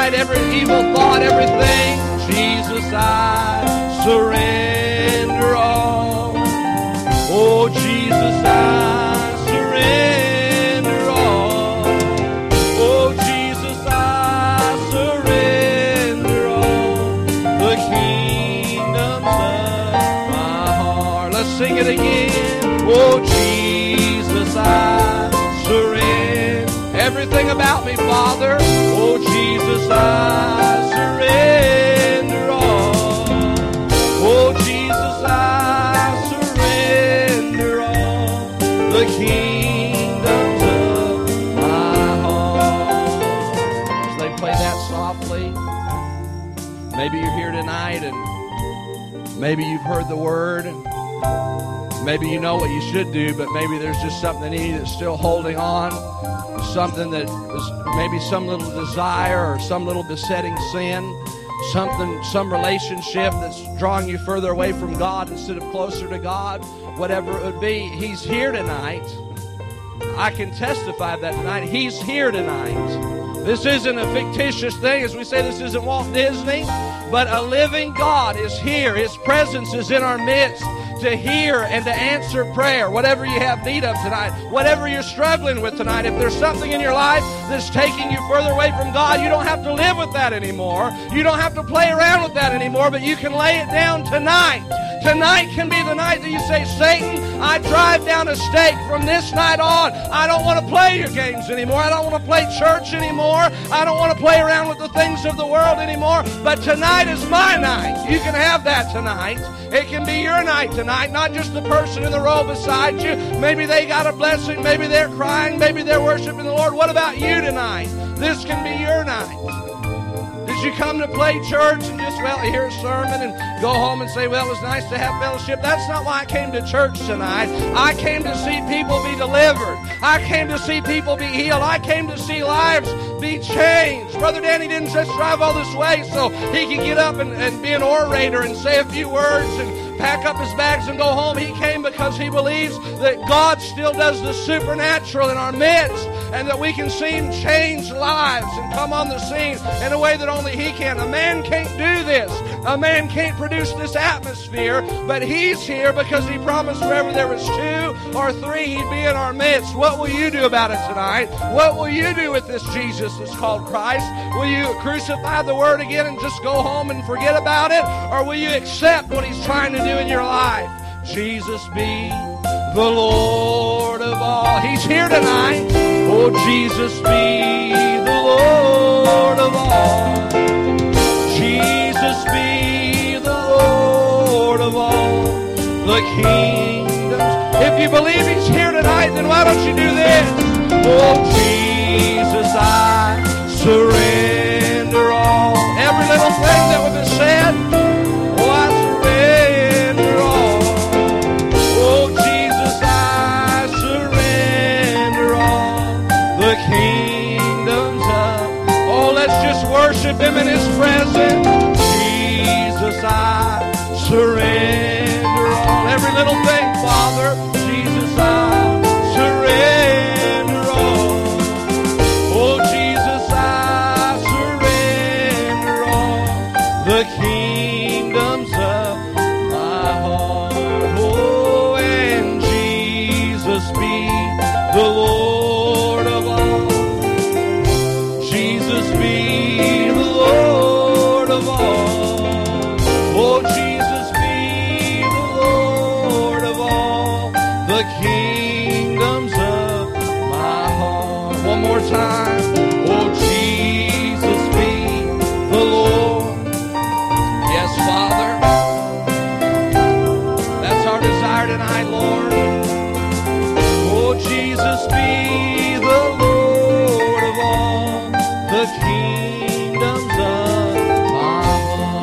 Speaker 1: tonight, every evil thought, everything. Jesus, I surrender all. Oh, Jesus, I surrender all. Oh, Jesus, I surrender all. The kingdom's of my heart. Let's sing it again. Oh, Jesus, I surrender everything about me, Father. Oh, Jesus, I surrender all. Oh, Jesus, I surrender all. The kingdoms of my heart. As they play that softly, maybe you're here tonight and maybe you've heard the word and maybe you know what you should do, but maybe there's just something in you that's still holding on. Something that is maybe some little desire or some little besetting sin, some relationship that's drawing you further away from God instead of closer to God, whatever it would be. He's here tonight. I can testify that tonight. He's here tonight. This isn't a fictitious thing. As we say, this isn't Walt Disney, but a living God is here. His presence is in our midst to hear and to answer prayer, whatever you have need of tonight, whatever you're struggling with tonight. If there's something in your life that's taking you further away from God, you don't have to live with that anymore. You don't have to play around with that anymore, but you can lay it down tonight. Tonight can be the night that you say, Satan, I drive down a stake from this night on. I don't want to play your games anymore. I don't want to play church anymore. I don't want to play around with the things of the world anymore. But tonight is my night. You can have that tonight. It can be your night tonight, not just the person in the row beside you. Maybe they got a blessing. Maybe they're crying. Maybe they're worshiping the Lord. What about you tonight? This can be your night. Did you come to play church and just, hear a sermon and go home and say, it was nice to have fellowship? That's not why I came to church tonight. I came to see people be delivered. I came to see people be healed. I came to see lives be changed. Brother Danny didn't just drive all this way so he could get up and be an orator and say a few words and pack up his bags and go home. He came because he believes that God still does the supernatural in our midst and that we can see Him change lives and come on the scene in a way that only He can. A man can't do this. A man can't produce this atmosphere, but He's here because He promised wherever there was 2 or 3, He'd be in our midst. What will you do about it tonight? What will you do with this Jesus that's called Christ? Will you crucify the Word again and just go home and forget about it? Or will you accept what He's trying to do in your life? Jesus be the Lord of all. He's here tonight. Oh, Jesus be the Lord of all. Jesus be the Lord of all the kingdoms. If you believe He's here tonight, then why don't you do this? Oh, Jesus, I surrender all. Every little thing that would be said, oh, I surrender all. Oh, Jesus, I surrender all. The kingdoms of, oh, let's just worship Him in His presence. Jesus, I surrender all. Every little thing, Father. Jesus, I surrender all. Oh, Jesus, I surrender all. The kingdoms of my heart. Oh, and Jesus be the Lord of all. Jesus be the Lord of all. Oh, Jesus be the Lord of all. The kingdoms of my heart. One more time. Oh, Jesus be the Lord. Yes, Father. That's our desire tonight, Lord. Oh, Jesus be the Lord of all. The kingdoms of my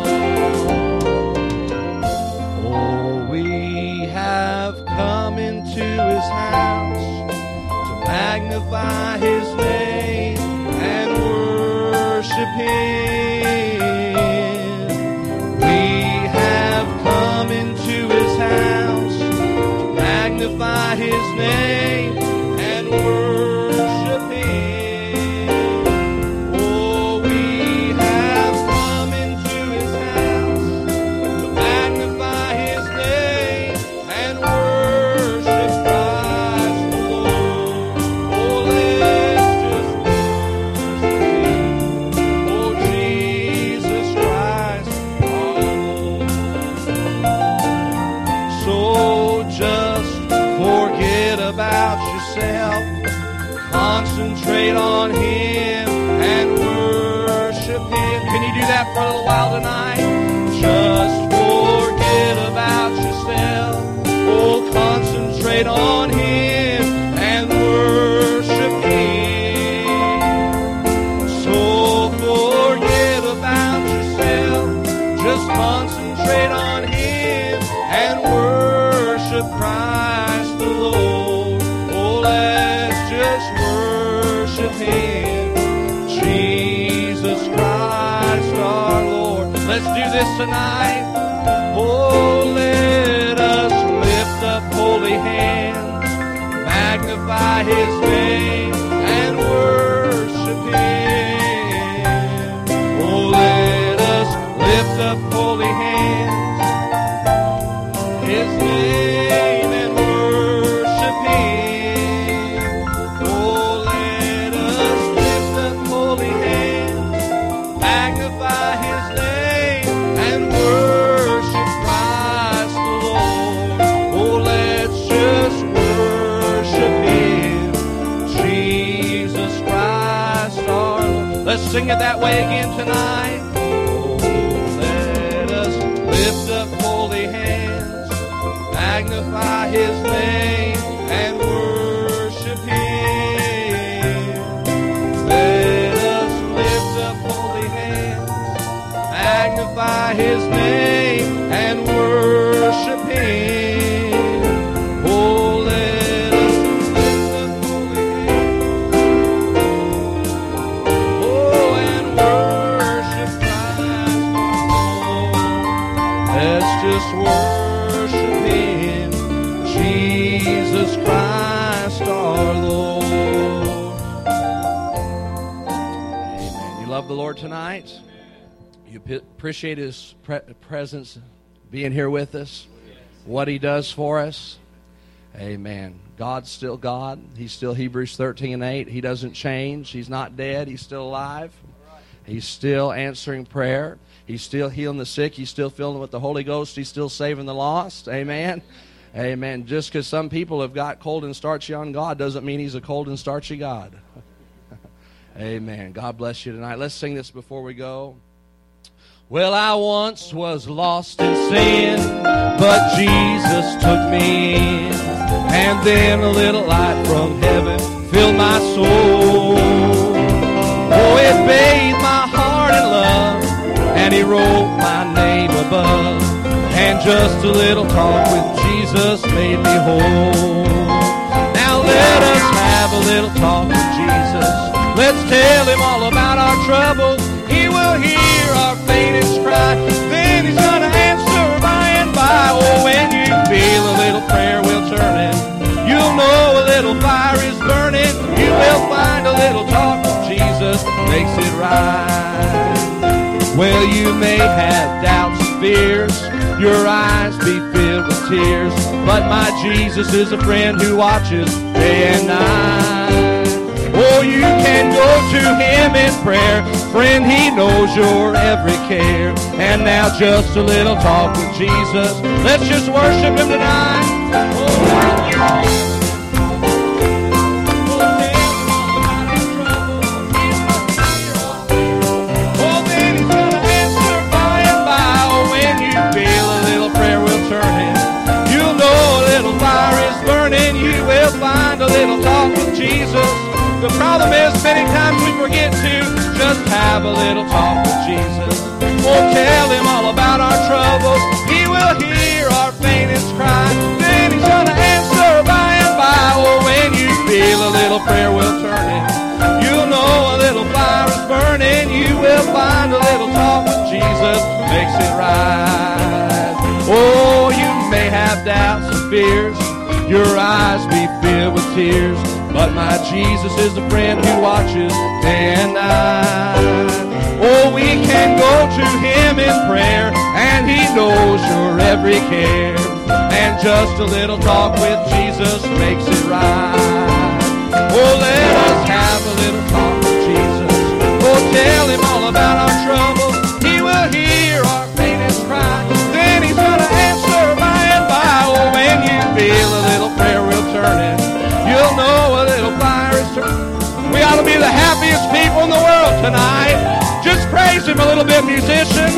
Speaker 1: heart. Oh, we have come into His house to magnify His name and worship Him. We have come into His house to magnify His name and worship Him. Oh, we concentrate on Him and worship Him. Can you do that for a little while tonight? Just forget about yourself. Oh, concentrate on Him and worship Him. So forget about yourself. Just concentrate on Him and worship Christ the Lord. Oh, let's just worship Him, Jesus Christ our Lord. Let's do this tonight. Oh, let us lift up holy hands, magnify His name, and worship Him. Oh, let us lift up holy hands, His name, and worship Him. Oh, let us lift up holy hands, magnify His name, and worship Christ the Lord. Oh, let's just worship Him, Jesus Christ our Lord. Let's sing it that way again tonight. Oh, let us lift up holy hands, magnify His name, and worship Him. Let us lift up holy hands, magnify His name, and worship Him. Oh, let us lift up holy hands, oh, and worship Christ the Lord. Let's just worship Him, Jesus Christ our Lord. Amen. You love the Lord tonight? You appreciate His presence being here with us, what He does for us. Amen. God's still God. He's still Hebrews 13:8. He doesn't change. He's not dead. He's still alive. He's still answering prayer. He's still healing the sick. He's still filling them with the Holy Ghost. He's still saving the lost. Amen. Amen. Just because some people have got cold and starchy on God doesn't mean He's a cold and starchy God. Amen. God bless you tonight. Let's sing this before we go. Well, I once was lost in sin, but Jesus took me in. And then a little light from heaven filled my soul. Oh, it bathed my heart in love, and He wrote my name above. And just a little talk with Jesus made me whole. Now let us have a little talk with Jesus. Let's tell Him all about our troubles. He will hear our faintest cry. Then He's gonna answer by and by. Oh, when you feel a little prayer will turn it, you'll know a little fire is burning. You will find a little talk with Jesus makes it right. Well, you may have doubts and fears, your eyes be filled with tears, but my Jesus is a friend who watches day and night. Oh, you can go to Him in prayer, friend, He knows your every care. And now just a little talk with Jesus. Let's just worship Him tonight. Oh, then He's gonna answer by and by. Oh, when you feel a little prayer will turn in, you'll know a little fire is burning. You will find a little talk with Jesus. The problem is many times we forget to just have a little talk with Jesus. We'll tell Him all about our troubles. He will hear our faintest cry. Then He's gonna answer by and by. Oh, when you feel a little prayer will turn in, you'll know a little fire is burning. You will find a little talk with Jesus makes it right. Oh, you may have doubts and fears, your eyes be filled with tears, but my Jesus is a friend who watches day and night. Oh, we can go to Him in prayer, and He knows your every care. And just a little talk with Jesus makes it right. Oh, let us have a little talk with Jesus. Oh, tell Him all about our troubles. He will hear our faintest cry. Then He's gonna answer by and by. Oh, when you feel a little prayer will turn in, you'll know a little fire is turning. ought to be the happiest people in the world tonight. Just praise Him a little bit, musicians.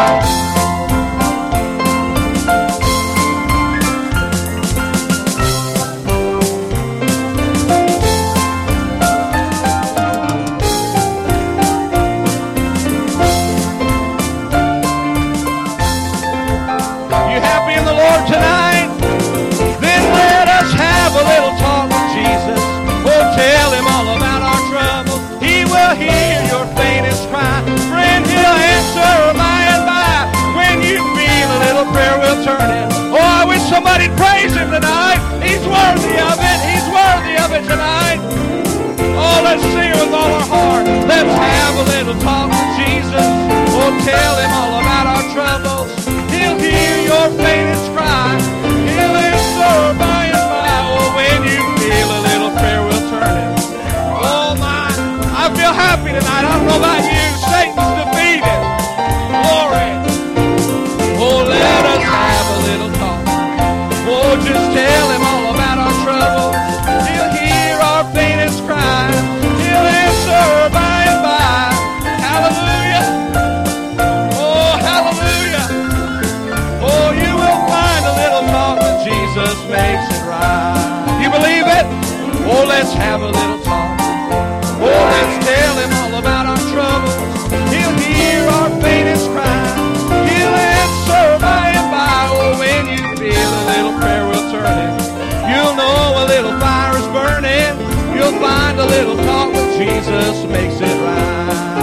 Speaker 2: Tonight, then let us have a little talk with Jesus. Oh, tell Him all about our trouble. He will hear your faintest cry. Friend, He'll answer by and by. When you feel a little prayer will turn it. Oh, I wish somebody'd praise Him tonight. He's worthy of it. He's worthy of it tonight. Oh, let's sing it with all our heart. Let's have a little talk with Jesus. Oh, tell Him all about our troubles. He'll hear your faintest cry. He'll answer by and by. Oh, when you feel a little prayer will turn it. Oh, my. I feel happy tonight. I don't know about you. Satan's defeated. Glory. Oh, let us have a little talk. Oh, just tell Him all about our troubles. He'll hear our faintest cry. He'll answer by and by. Hallelujah. Oh, hallelujah. Oh, you will find a little talk that Jesus makes it right. You believe it? Oh, let's have a little talk. Oh, let's tell Him all about our troubles. He'll hear our faintest cry. He'll answer by and by. Oh, when you feel a little prayer will turn it. You'll know a little fire is burning. You'll find a little talk with Jesus makes it right.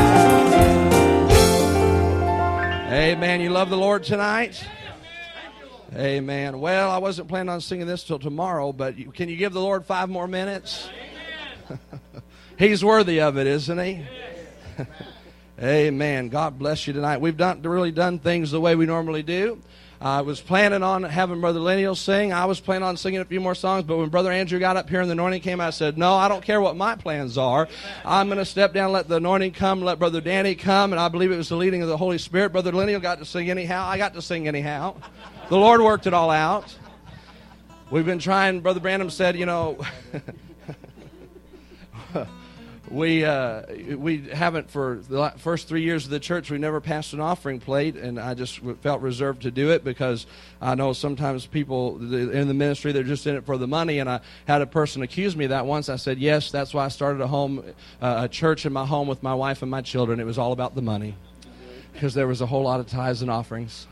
Speaker 2: Amen. You love the Lord tonight? Amen. Well, I wasn't planning on singing this till tomorrow, but can you give the Lord 5 more minutes? He's worthy of it, isn't He? Amen. God bless you tonight. We've really done things the way we normally do. I was planning on having Brother Lenny sing. I was planning on singing a few more songs, but when Brother Andrew got up here and the anointing came, I said, no, I don't care what my plans are. I'm going to step down, let the anointing come, let Brother Danny come, and I believe it was the leading of the Holy Spirit. Brother Lenny got to sing anyhow. I got to sing anyhow. The Lord worked it all out. We've been trying. Brother Branham said, you know, we haven't, for the first 3 years of the church, we never passed an offering plate, and I just felt reserved to do it because I know sometimes people in the ministry, they're just in it for the money, and I had a person accuse me of that once. I said, yes, that's why I started a church in my home with my wife and my children. It was all about the money because there was a whole lot of tithes and offerings.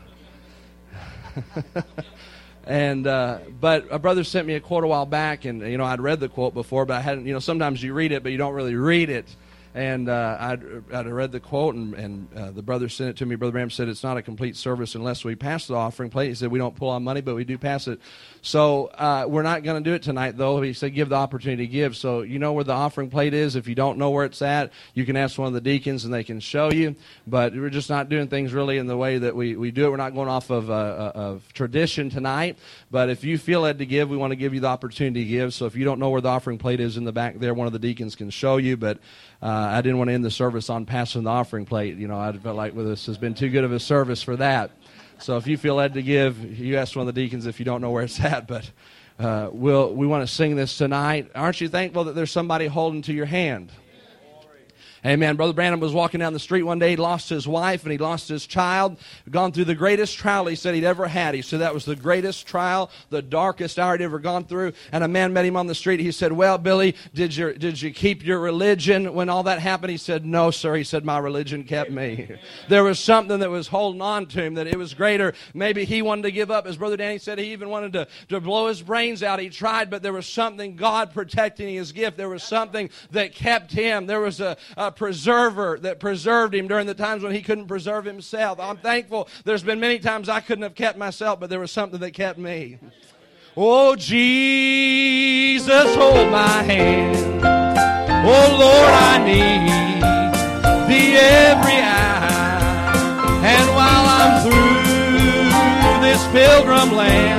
Speaker 2: And but a brother sent me a quote a while back, and you know I'd read the quote before, but I hadn't. You know, sometimes you read it, but you don't really read it. And I'd read the quote, and the brother sent it to me. Brother Branham said it's not a complete service unless we pass the offering plate. He said we don't pull on money, but we do pass it. So we're not going to do it tonight, though. He said give the opportunity to give. So you know where the offering plate is. If you don't know where it's at, you can ask one of the deacons, and they can show you. But we're just not doing things really in the way that we do it. We're not going off of tradition tonight. But if you feel led to give, we want to give you the opportunity to give. So if you don't know where the offering plate is in the back there, one of the deacons can show you. But I didn't want to end the service on passing the offering plate. You know, I felt like this has been too good of a service for that. So if you feel led to give, you ask one of the deacons if you don't know where it's at. But we want to sing this tonight. Aren't you thankful that there's somebody holding to your hand? Amen. Brother Branham was walking down the street one day. He lost his wife and he lost his child. Gone through the greatest trial he said he'd ever had. He said that was the greatest trial, the darkest hour he'd ever gone through. And a man met him on the street. He said, well, Billy, did you keep your religion when all that happened? He said, no, sir. He said, my religion kept me. There was something that was holding on to him, that it was greater. Maybe he wanted to give up. As Brother Danny said, he even wanted to blow his brains out. He tried, but there was something, God protecting his gift. There was something that kept him. There was a preserver that preserved him during the times when he couldn't preserve himself. I'm thankful. There's been many times I couldn't have kept myself, but there was something that kept me. Oh, Jesus, hold my hand. Oh, Lord, I need thee every hour. And while I'm through this pilgrim land,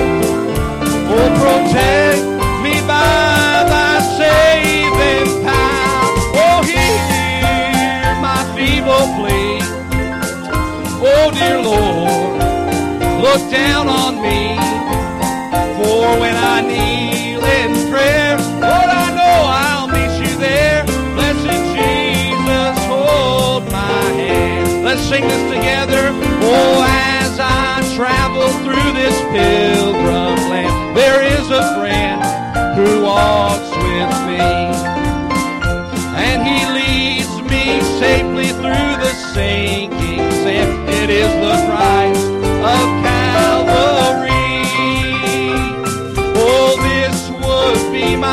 Speaker 2: oh, protect me by thy saving power. Oh, hear my feeble plea. Oh, dear Lord, look down on me. For when I kneel in prayer, Lord, I know I'll meet you there.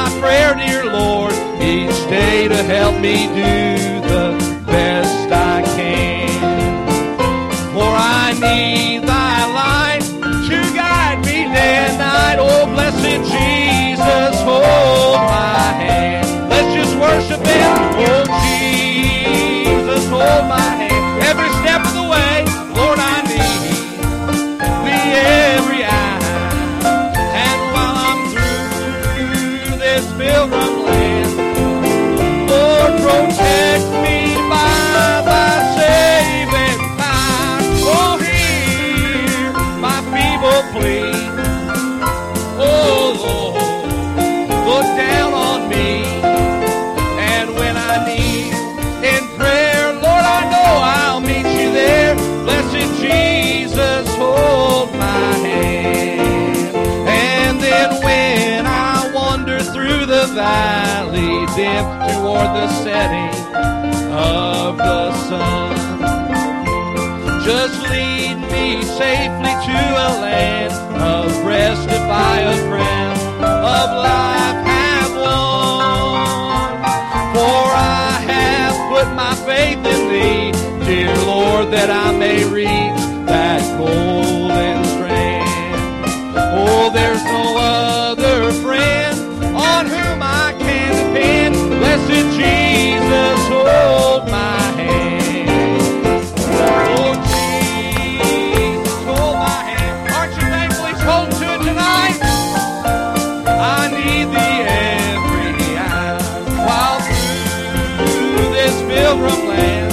Speaker 1: my prayer, dear Lord, each day to help me do the best I can. For I need thy light to guide me day and night. Oh, blessed Jesus, hold my hand. Let's just worship him. Oh, Jesus, hold my hand. Every step of the way, Lord, I need thee every hour. And while I'm through this pilgrim land, Lord, protect me by thy saving power. Oh, hear my feeble plea. Oh, Lord, look down on me. And when I need in prayer, Lord, I know I'll meet you there. Blessed Jesus, hold my hand. And then when I wander through the valley dim toward the setting of the sun, just lead me safely to a land of rest if I a friend of life have won. For I have put my faith in thee, dear Lord, that I may reach that golden strand. Oh, there's no other friend on whom I can depend. Blessed Jesus, hold my hand. Oh, Jesus, hold my hand. Aren't you thankful he's holding to it tonight? I need thee every hour while through this pilgrim land.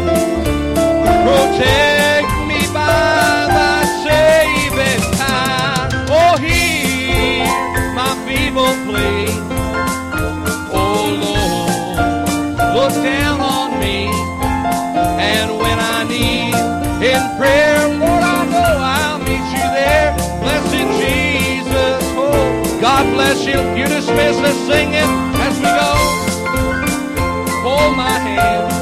Speaker 1: Protect me by thy saving power. Oh, hear my feeble plea. Oh, Lord, look down on me. And when I need in prayer, Lord, I know I'll meet you there. Blessed Jesus, oh, God bless you. You dismiss us singing as we go. Hold my hand.